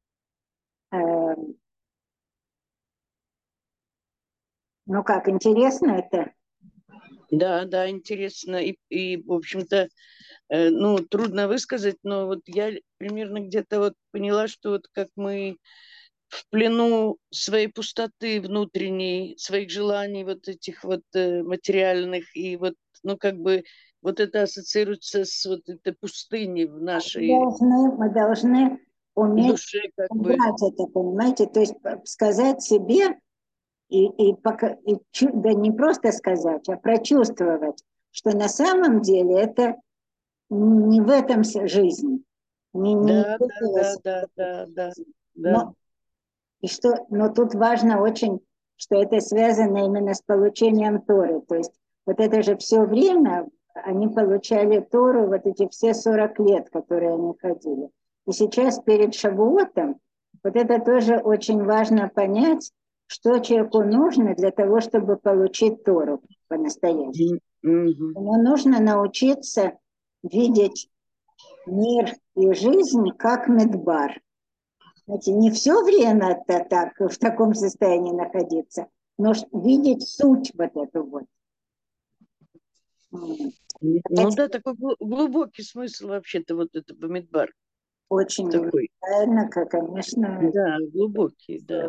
[SPEAKER 1] Ну как, интересно это?
[SPEAKER 3] Да, да, интересно. И, и в общем-то, э, ну, трудно высказать, но вот я примерно где-то вот поняла, что вот как мы в плену своей пустоты внутренней, своих желаний вот этих вот э, материальных, и вот, ну, как бы вот это ассоциируется с вот этой пустыней в
[SPEAKER 1] Мы
[SPEAKER 3] нашей
[SPEAKER 1] должны, мы должны уметь
[SPEAKER 3] душе, как бы.
[SPEAKER 1] убрать это, понимаете? То есть сказать себе, и, и, пока, и чу, да не просто сказать, а прочувствовать, что на самом деле это не в этом жизнь. Не, не
[SPEAKER 3] Да, да, да, да, да, да, да.
[SPEAKER 1] но, и что, но тут важно очень, что это связано именно с получением Торы. То есть вот это же все время они получали Тору, вот эти все сорок лет, которые они ходили. И сейчас перед Шавуотом вот это тоже очень важно понять, что человеку нужно для того, чтобы получить Тору по-настоящему.
[SPEAKER 3] Mm-hmm.
[SPEAKER 1] Ему нужно научиться видеть мир и жизнь как Мидбар. Знаете, не все время -то так, в таком состоянии находиться, но видеть суть вот эту вот.
[SPEAKER 3] Ну да, такой глубокий смысл вообще-то вот это Бамидбар.
[SPEAKER 1] Очень
[SPEAKER 3] такой.
[SPEAKER 1] Правильно, конечно.
[SPEAKER 3] Да, глубокий, да.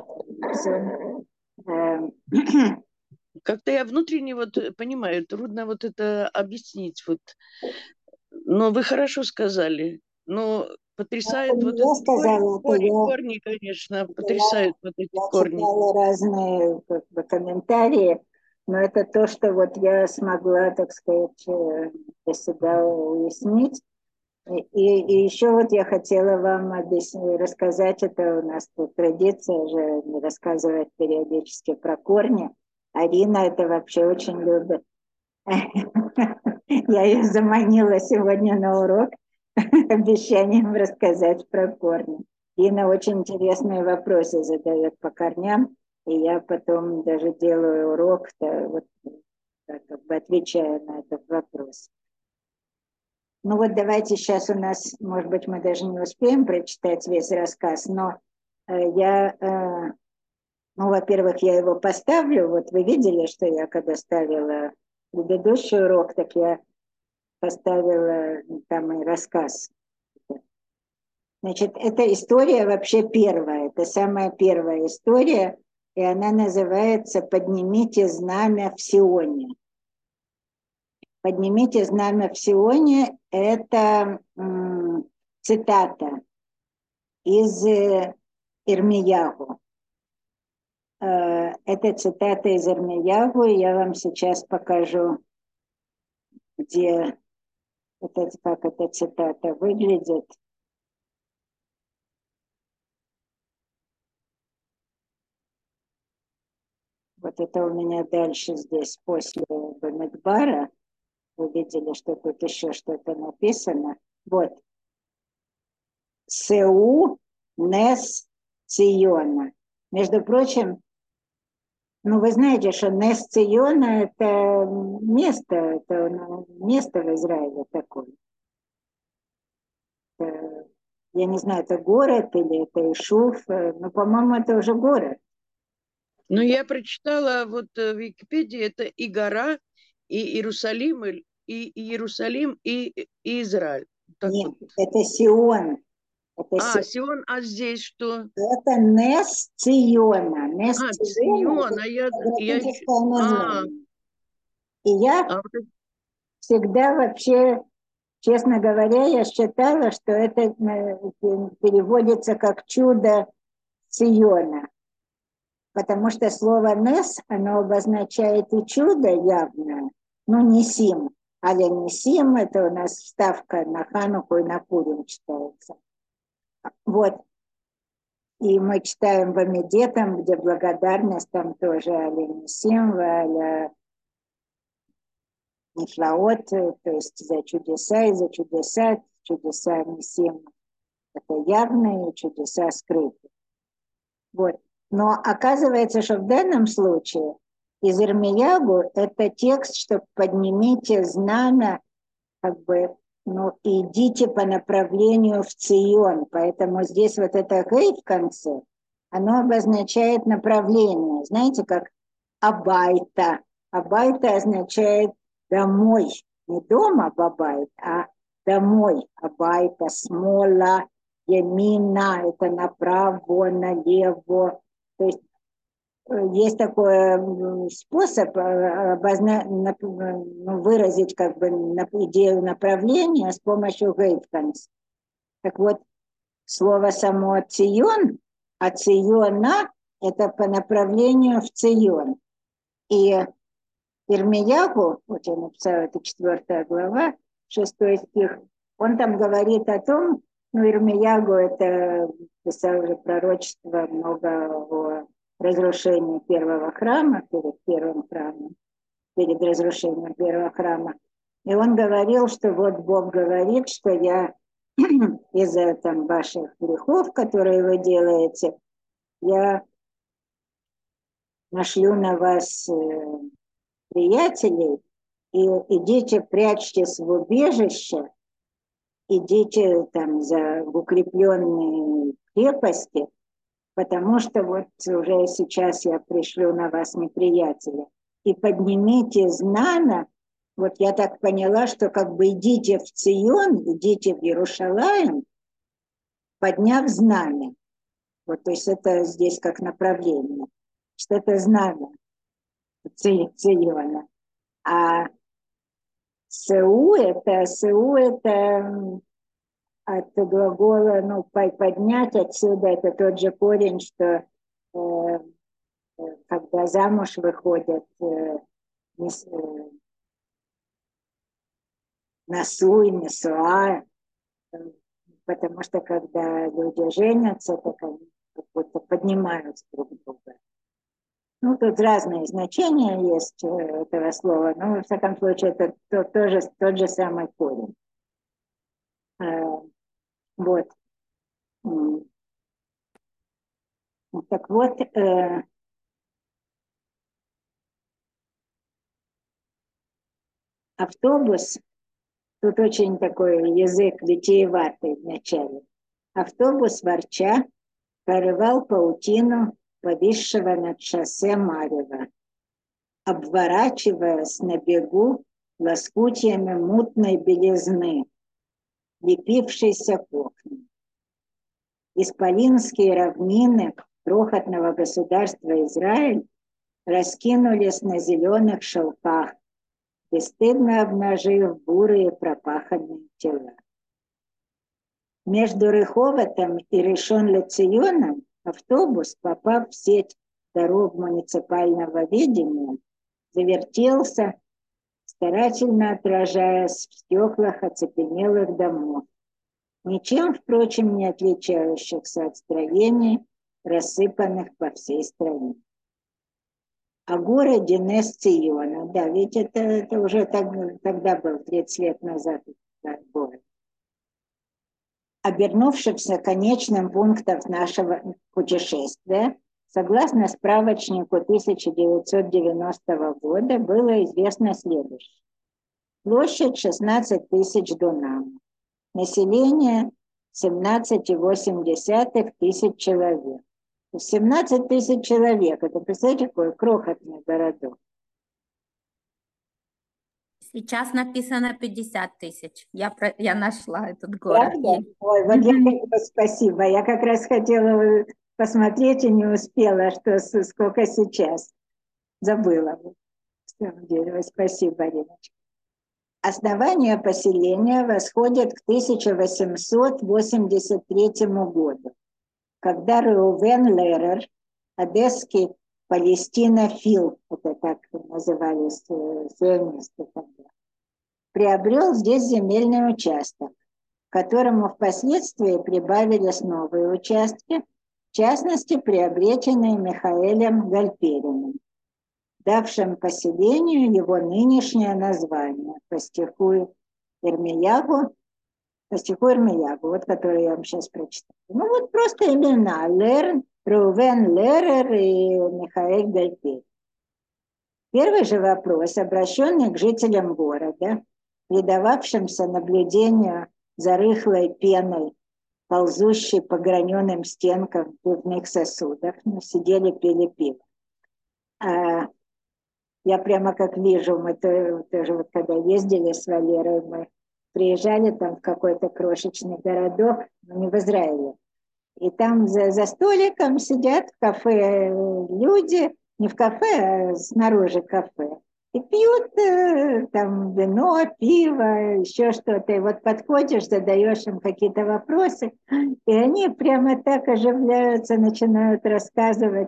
[SPEAKER 3] Как-то я внутренне вот понимаю, трудно вот это объяснить. Вот. Но вы хорошо сказали. Но потрясает
[SPEAKER 1] это
[SPEAKER 3] вот
[SPEAKER 1] я
[SPEAKER 3] эти
[SPEAKER 1] сказала,
[SPEAKER 3] корни,
[SPEAKER 1] это
[SPEAKER 3] корни, конечно,
[SPEAKER 1] я,
[SPEAKER 3] потрясают вот эти
[SPEAKER 1] я
[SPEAKER 3] корни.
[SPEAKER 1] читала разные как бы, комментарии, но это то, что вот я смогла, так сказать, для себя уяснить. И, и еще вот я хотела вам объяснить, рассказать, это у нас тут традиция же не рассказывать периодически про корни. Арина это вообще очень любит. Я ее заманила сегодня на урок обещанием рассказать про корни. Инна очень интересные вопросы задает по корням, и я потом даже делаю урок, вот, как бы отвечая на этот вопрос. Ну вот давайте сейчас у нас, может быть, мы даже не успеем прочитать весь рассказ, но э, я, э, ну, во-первых, я его поставлю. Вот вы видели, что я когда ставила предыдущий урок, так я поставила там и рассказ. Значит, эта история вообще первая, это самая первая история, и она называется «Поднимите знамя в Сионе». «Поднимите знамя в Сионе» – это м, цитата из Ирмиягу. Это цитата из Ирмиягу, и я вам сейчас покажу, где это, как эта цитата выглядит. Вот это у меня дальше здесь, после Бамидбара. Вы видели, что тут еще что-то написано. Вот. Сеу Нес Циона. Между прочим, ну вы знаете, что Нес Циона это место, это место в Израиле такое. Это, я не знаю, это город или это Ишуф, но, по-моему, это уже город.
[SPEAKER 3] Ну, я прочитала вот в Википедии, это и гора, и Иерусалим, и, и Иерусалим, и, и Израиль. Так
[SPEAKER 1] Нет,
[SPEAKER 3] вот.
[SPEAKER 1] это Сион. Это
[SPEAKER 3] а,
[SPEAKER 1] Сион.
[SPEAKER 3] Сион, а здесь что?
[SPEAKER 1] Это Нес Циона. Нес
[SPEAKER 3] А,
[SPEAKER 1] Циона
[SPEAKER 3] Цион, а я... я...
[SPEAKER 1] название.
[SPEAKER 3] А,
[SPEAKER 1] И я
[SPEAKER 3] А вот это-
[SPEAKER 1] всегда вообще, честно говоря, я считала, что это э, переводится как чудо Сиона. Потому что слово «нес», оно обозначает и чудо явное, но не сим. Аля не сим, это у нас вставка на Хануку и на Пурим читается. Вот. И мы читаем в Амиде, там, где благодарность, там тоже Аля не сим, Аля Нифлаот, то есть за чудеса и за чудеса, чудеса не сим. Это явные чудеса скрытые. Вот. Но оказывается, что в данном случае из Ирмиягу это текст, что поднимите знамя, как бы, ну, идите по направлению в Цион. Поэтому здесь вот это гей в конце, оно обозначает направление. Знаете, как абайта. Абайта означает домой. Не дома бабайт, а домой. Абайта, смола, ямина, это направо, налево. То есть есть такой способ обозна... ну, выразить как бы идею направления с помощью гей в конце. Так вот, слово само Цион, а Циона – это по направлению в Цион. И Ирмияху, вот я написала, это четвертая глава, шестой стих, он там говорит о том, ну, Ирмияху это писал уже пророчество много о разрушении первого храма, перед первым храмом, перед разрушением первого храма. И он говорил, что вот Бог говорит, что я из-за там ваших грехов, которые вы делаете, я нашлю на вас приятелей, и идите, прячьтесь в убежище, идите там за укрепленные крепости, потому что вот уже сейчас я пришлю на вас неприятеля. И поднимите знамя, вот я так поняла, что как бы идите в Цион, идите в Иерушалаим, подняв знамя. Вот, то есть это здесь как направление, что это знамя Циона. А Сеу это, Сеу это от глагола, ну, поднять отсюда, это тот же корень, что э, когда замуж выходят э, э, насуй, несуа, э, потому что когда люди женятся, так они как будто поднимают друг друга. Ну, тут разные значения есть этого слова, но, во всяком случае, это то, тоже, тот же самый корень. Вот. Так вот, э, автобус, тут очень такой язык витиеватый вначале. Автобус, ворча, прорывал паутину повисшего над шоссе марева, обворачиваясь на бегу лоскутьями мутной белизны, лепившейся к окнам. Исполинские равнины крохотного государства Израиль раскинулись на зеленых шелках, бесстыдно обнажив бурые пропаханные тела. Между Реховотом и Ришон-ле-Ционом автобус, попав в сеть дорог муниципального видения, завертелся, старательно отражаясь в стеклах оцепенелых домов, ничем, впрочем, не отличающихся от строений, рассыпанных по всей стране. О городе Нес-Циона, да, ведь это, это уже так, тогда был, тридцать лет назад, этот город, обернувшимся конечным пунктом нашего путешествия, согласно справочнику тысяча девятьсот девяностого года, было известно следующее. Площадь шестнадцать тысяч дунамов, население семнадцать целых восемь десятых тысяч человек. семнадцать тысяч человек, это, представляете, какой крохотный городок.
[SPEAKER 4] Сейчас написано пятьдесят тысяч. Я, про, я нашла этот город.
[SPEAKER 1] Правда? Ой, вот mm-hmm. я, спасибо. Я как раз хотела посмотреть и не успела, что сколько сейчас. Забыла. самом деле. Спасибо, Ариночка. Основание поселения восходит к тысяча восемьсот восемьдесят третьему году, когда Реувен Лерер, одесский палестинофил, это так назывались сионисты тогда, приобрел здесь земельный участок, к которому впоследствии прибавились новые участки, в частности, приобретенные Михаэлем Гальпериным, давшим поселению его нынешнее название по стиху Ирмиягу, по стиху Ирмиягу, вот который я вам сейчас прочитаю. Ну вот просто имена Лер, Реувен Лерер и Михаэль Гальперин. Первый же вопрос, обращенный к жителям города, предававшимся наблюдению за рыхлой пеной, ползущей по граненым стенкам в пивных сосудах, ну, сидели, пили пиво. А я прямо как вижу, мы то, тоже вот когда ездили с Валерой, мы приезжали там в какой-то крошечный городок, но не в Израиле, и там за, за столиком сидят в кафе люди, не в кафе, а снаружи кафе, и пьют э, там вино, пиво, еще что-то. И вот подходишь, задаешь им какие-то вопросы, и они прямо так оживляются, начинают рассказывать.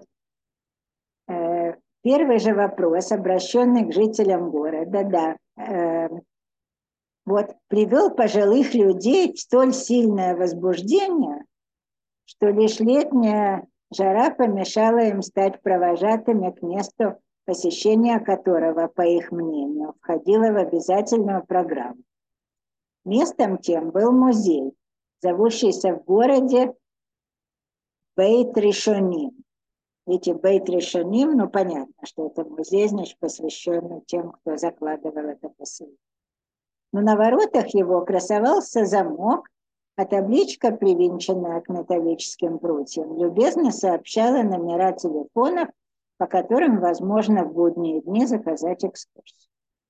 [SPEAKER 1] Э, первый же вопрос, обращенный к жителям города, да, э, вот, привел пожилых людей в столь сильное возбуждение, что лишь летняя жара помешала им стать провожатыми к месту, посещение которого, по их мнению, входило в обязательную программу. Местом тем был музей, зовущийся в городе Бейт Ришоним. Эти Бейт Ришоним, ну понятно, что это музей, значит, посвященный тем, кто закладывал это поселение. Но на воротах его красовался замок, а табличка, привинченная к металлическим прутьям, любезно сообщала номера телефонов, по которым возможно в будние дни заказать экскурсию.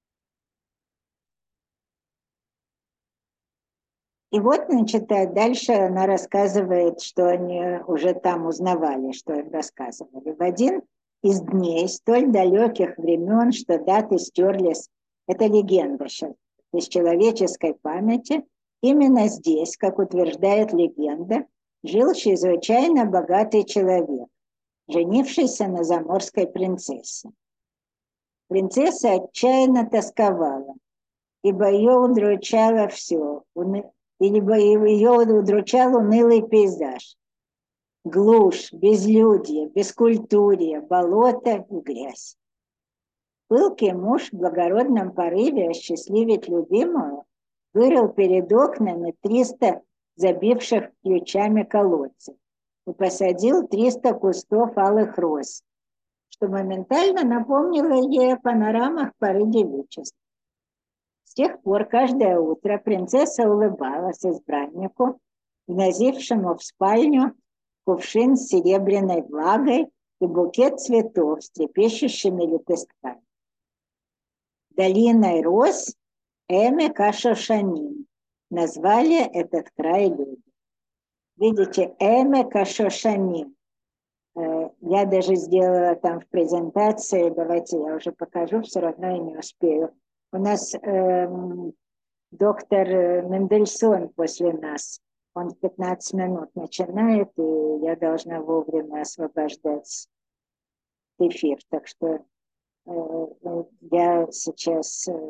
[SPEAKER 1] И вот, значит, дальше она рассказывает, что они уже там узнавали, что им рассказывали. В один из дней столь далеких времен, что даты стерлись, это легенда сейчас, из человеческой памяти, именно здесь, как утверждает легенда, жил чрезвычайно богатый человек, женившийся на заморской принцессе. Принцесса отчаянно тосковала, ибо ее удручало все, уны... ибо ее удручал унылый пейзаж. Глушь, безлюдье, бескультурье, болото и грязь. Пылкий муж в благородном порыве осчастливить любимую вырыл перед окнами триста забивших ключами колодцев и посадил триста кустов алых роз, что моментально напомнило ей о панорамах поры девичества. С тех пор каждое утро принцесса улыбалась избраннику, вносившему в спальню кувшин с серебряной влагой и букет цветов с трепещущими лепестками. Долиной роз Эмек Ашошаним назвали этот край люди. Видите, Эмек Ашошаним. Я даже сделала там в презентации, давайте я уже покажу, все равно я не успею. У нас эм, доктор Мендельсон после нас, он в пятнадцать минут начинает, и я должна вовремя освобождать эфир. Так что э, я сейчас... Э,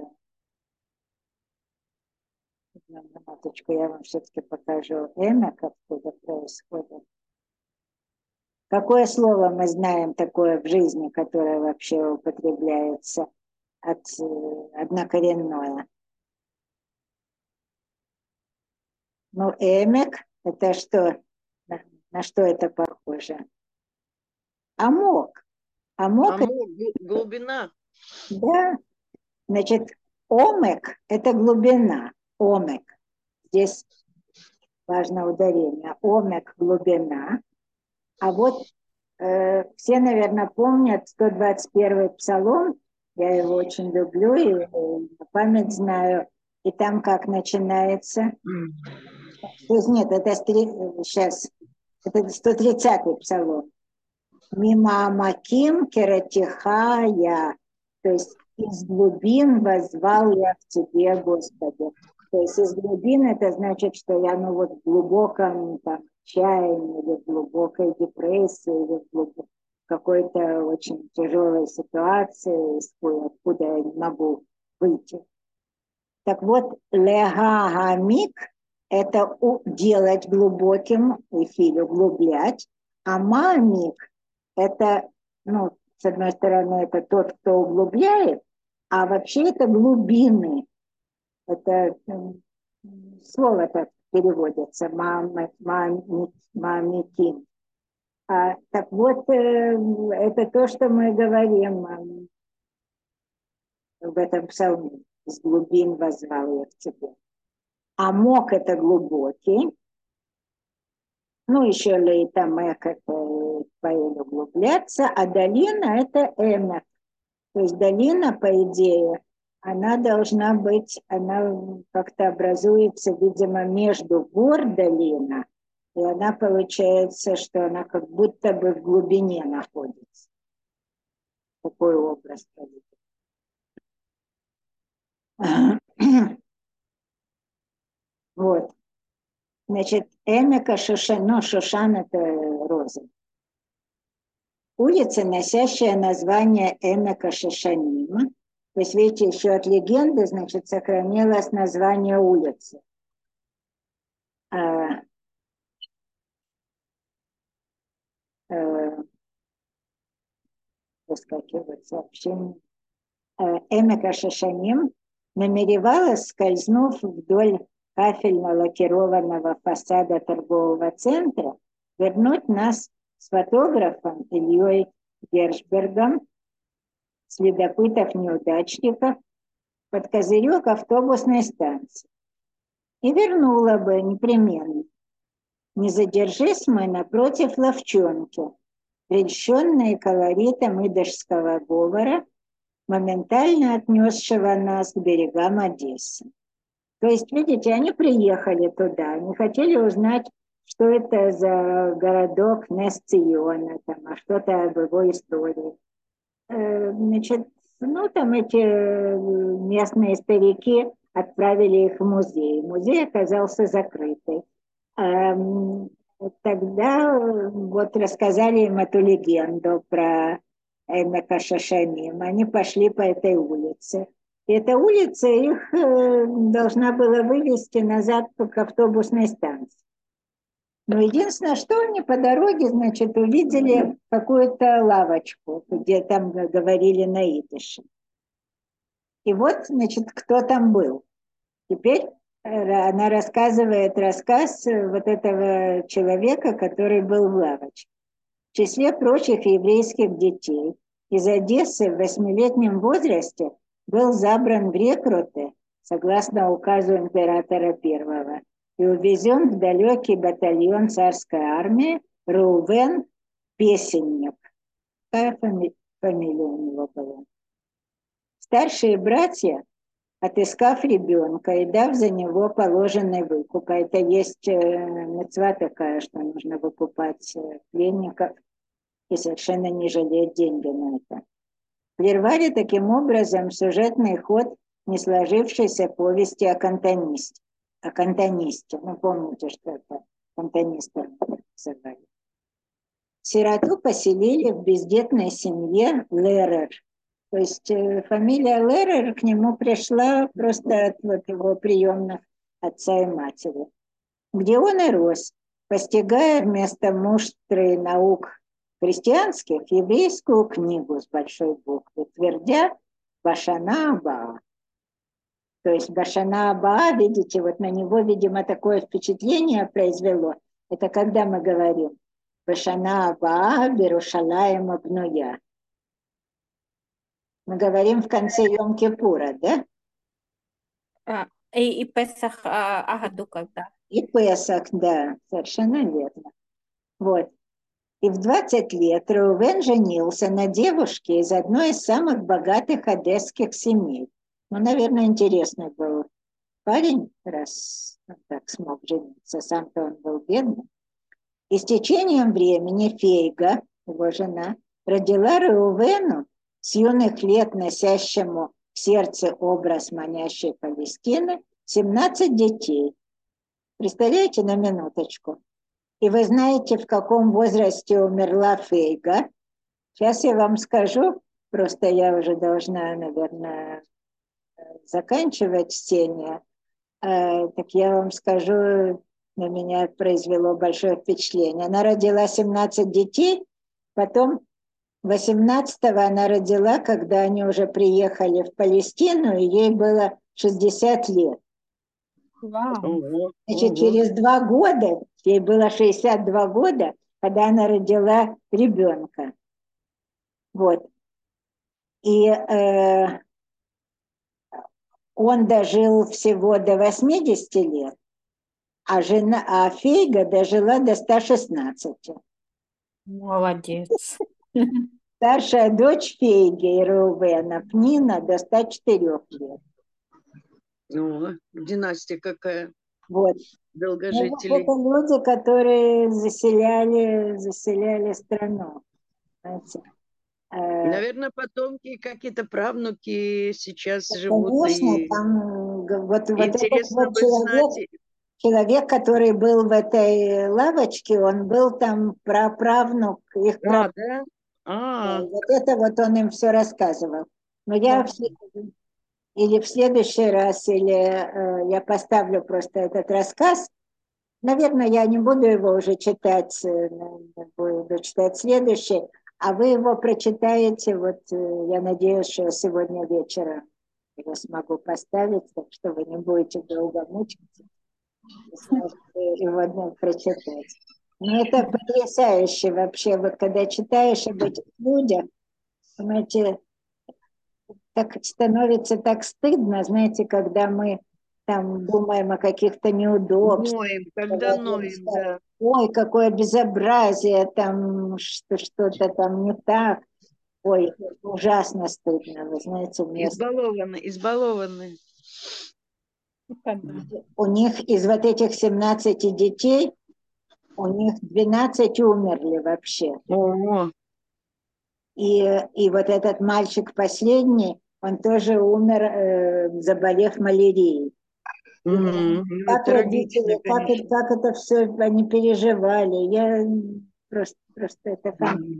[SPEAKER 1] на минуточку, я вам все-таки покажу Эмек, как это происходит. Какое слово мы знаем такое в жизни, которое вообще употребляется от, однокоренное? Ну, эмек, это что? На, на что это похоже? Амок. Амок,
[SPEAKER 3] Амок, глубина.
[SPEAKER 1] Да. Значит, омек – это глубина. Омек. Здесь важно ударение. Омек – глубина. А вот э, все, наверное, помнят сто двадцать первый псалом. Я его очень люблю и, и память знаю. И там как начинается. То есть нет, это сейчас, это сто тридцатый псалом. Мима Маким Кератихая. То есть из глубин воззвал я к тебе, Господи. То есть из глубин это значит, что я ну вот в глубоком там, отчаянии или в глубокой депрессии или в глубокой какой-то очень тяжелой ситуации, откуда я не могу выйти. Так вот, легагамик – это делать глубоким, эфир углублять, а мамик – это, ну, с одной стороны, это тот, кто углубляет, а вообще это глубины. Это слово так переводится, мамикин. А, так вот, это то, что мы говорим в этом псалме. С глубин воззвал я к тебе. Амок – это глубокий. Ну, еще лейтамек – это поэль углубляться. А долина – это эмек. То есть долина, по идее, она должна быть, она как-то образуется, видимо, между гор долина, и она получается, что она как будто бы в глубине находится. Такой образ. Вот. Значит, Эмека Шушан, ну, Шушан – это роза. Улица, носящая название Эмека Шушанима. То есть, видите, еще от легенды, значит, сохранилось название улицы. А, а, выскакивает сообщение. Эмека Шушаним намеревалась, скользнув вдоль кафельно-лакированного фасада торгового центра, вернуть нас с фотографом Ильей Гершбергом, следопытов-неудачников, под козырек автобусной станции. И вернула бы непременно. Не задержись мы напротив ловчонки, прельщенные колоритом идышского говора, моментально отнесшего нас к берегам Одессы. То есть, видите, они приехали туда, они хотели узнать, что это за городок Нес-Циона, там, а что-то об его истории. Значит, ну, там эти местные старики отправили их в музей. Музей оказался закрытый. Тогда вот рассказали им эту легенду про Эмека Шушаним. Они пошли по этой улице. И эта улица их должна была вывести назад к автобусной станции. Но единственное, что они по дороге, значит, увидели какую-то лавочку, где там говорили на идыше. И вот, значит, кто там был. Теперь она рассказывает рассказ вот этого человека, который был в лавочке. В числе прочих еврейских детей из Одессы в восьмилетнем возрасте был забран в рекруты, согласно указу императора Первого, и увезен в далекий батальон царской армии Реувен Песенник. Какая фами- фамилия у него была? Старшие братья, отыскав ребенка и дав за него положенный выкуп, а это есть мицва такая, что нужно выкупать пленников и совершенно не жалеть деньги на это, прервали таким образом сюжетный ход не сложившейся повести о кантонисте. О кантонисте. Ну, помните, что это кантонистов называли. Сироту поселили в бездетной семье Лерер. То есть э, фамилия Лерер к нему пришла просто от вот, его приемных отца и матери, где он и рос, постигая вместо муштры и наук христианских еврейскую книгу с большой буквы, твердя Башана Аба. То есть Башана Аба, видите, вот на него, видимо, такое впечатление произвело. Это когда мы говорим Башана Аба Берушалаем Абнуя. Мы говорим в конце Йом-Кипура, да?
[SPEAKER 4] А, и, и Песах а, Агаду когда?
[SPEAKER 1] И Песах, да, совершенно верно. Вот. И в двадцать лет Реувен женился на девушке из одной из самых богатых одесских семей. Ну, наверное, интересный был парень, раз он так смог жениться. Сам-то он был бедный. И с течением времени Фейга, его жена, родила Реувену с юных лет носящему в сердце образ манящей Палестины, семнадцать детей. Представляете, на минуточку. И вы знаете, в каком возрасте умерла Фейга? Сейчас я вам скажу, просто я уже должна, наверное, заканчивать чтение. Так я вам скажу, на меня произвело большое впечатление. Она родила семнадцать детей, потом восемнадцатого она родила, когда они уже приехали в Палестину, и ей было шестьдесят лет.
[SPEAKER 2] Вау.
[SPEAKER 1] Значит, через два года, ей было шестьдесят два года, когда она родила ребенка. Вот. И э, он дожил всего до восьмидесяти лет, а, жена, а Фейга дожила до ста шестнадцати.
[SPEAKER 2] Молодец.
[SPEAKER 1] Старшая дочь Фейги и Реувена, Пнина, до ста четырёх лет.
[SPEAKER 3] О, династия какая.
[SPEAKER 1] Вот.
[SPEAKER 3] Долгожители.
[SPEAKER 1] Ну, вот это люди, которые заселяли, заселяли страну. Знаете.
[SPEAKER 3] Наверное, потомки, какие-то правнуки сейчас
[SPEAKER 1] Да,
[SPEAKER 3] живут.
[SPEAKER 1] конечно,
[SPEAKER 3] И
[SPEAKER 1] там вот, вот этот
[SPEAKER 3] интересно
[SPEAKER 1] вот
[SPEAKER 3] бы
[SPEAKER 1] человек,
[SPEAKER 3] знать.
[SPEAKER 1] человек, который был в этой лавочке, он был там праправнук их
[SPEAKER 3] А,
[SPEAKER 1] прав...
[SPEAKER 3] да? А,
[SPEAKER 1] Вот это вот он им все рассказывал. Но я
[SPEAKER 2] Да.
[SPEAKER 1] в след- или в следующий раз, или э, я поставлю просто этот рассказ. Наверное, я не буду его уже читать, э, буду читать следующий, а вы его прочитаете, вот э, я надеюсь, что сегодня вечером я смогу поставить, так что вы не будете долго мучиться и сможете его прочитать. Но это потрясающе вообще, вот когда читаешь об этих людях, понимаете, так становится так стыдно, знаете, когда мы там думаем о каких-то неудобствах.
[SPEAKER 3] ноем, когда ноем, да.
[SPEAKER 1] Ой, какое безобразие, там что- что-то там не так. Ой, ужасно стыдно, вы знаете, мне...
[SPEAKER 3] Избалованы, избалованы.
[SPEAKER 1] У них из вот этих семнадцати детей, у них двенадцать умерли вообще.
[SPEAKER 3] О,
[SPEAKER 1] И, и вот этот мальчик последний, он тоже умер, э, заболев малярией.
[SPEAKER 3] м,
[SPEAKER 1] Как
[SPEAKER 3] это трагично,
[SPEAKER 1] родители, как,
[SPEAKER 3] конечно.
[SPEAKER 1] это- как это все они переживали. Я просто, просто это фан-
[SPEAKER 3] М.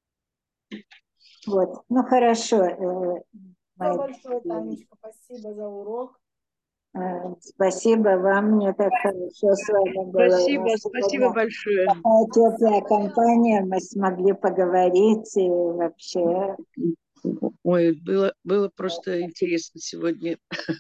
[SPEAKER 1] Вот. Ну хорошо. э, мои
[SPEAKER 2] Спасибо большое,
[SPEAKER 1] дорогие.
[SPEAKER 2] Танечка. Спасибо за урок.
[SPEAKER 1] Э, Спасибо вам, мне так хорошо с вами было. У
[SPEAKER 3] Спасибо,
[SPEAKER 1] нас
[SPEAKER 3] спасибо
[SPEAKER 1] сегодня
[SPEAKER 3] большое.
[SPEAKER 1] такая теплая компания, мы смогли поговорить и вообще.
[SPEAKER 3] Ой, было, было просто интересно сегодня.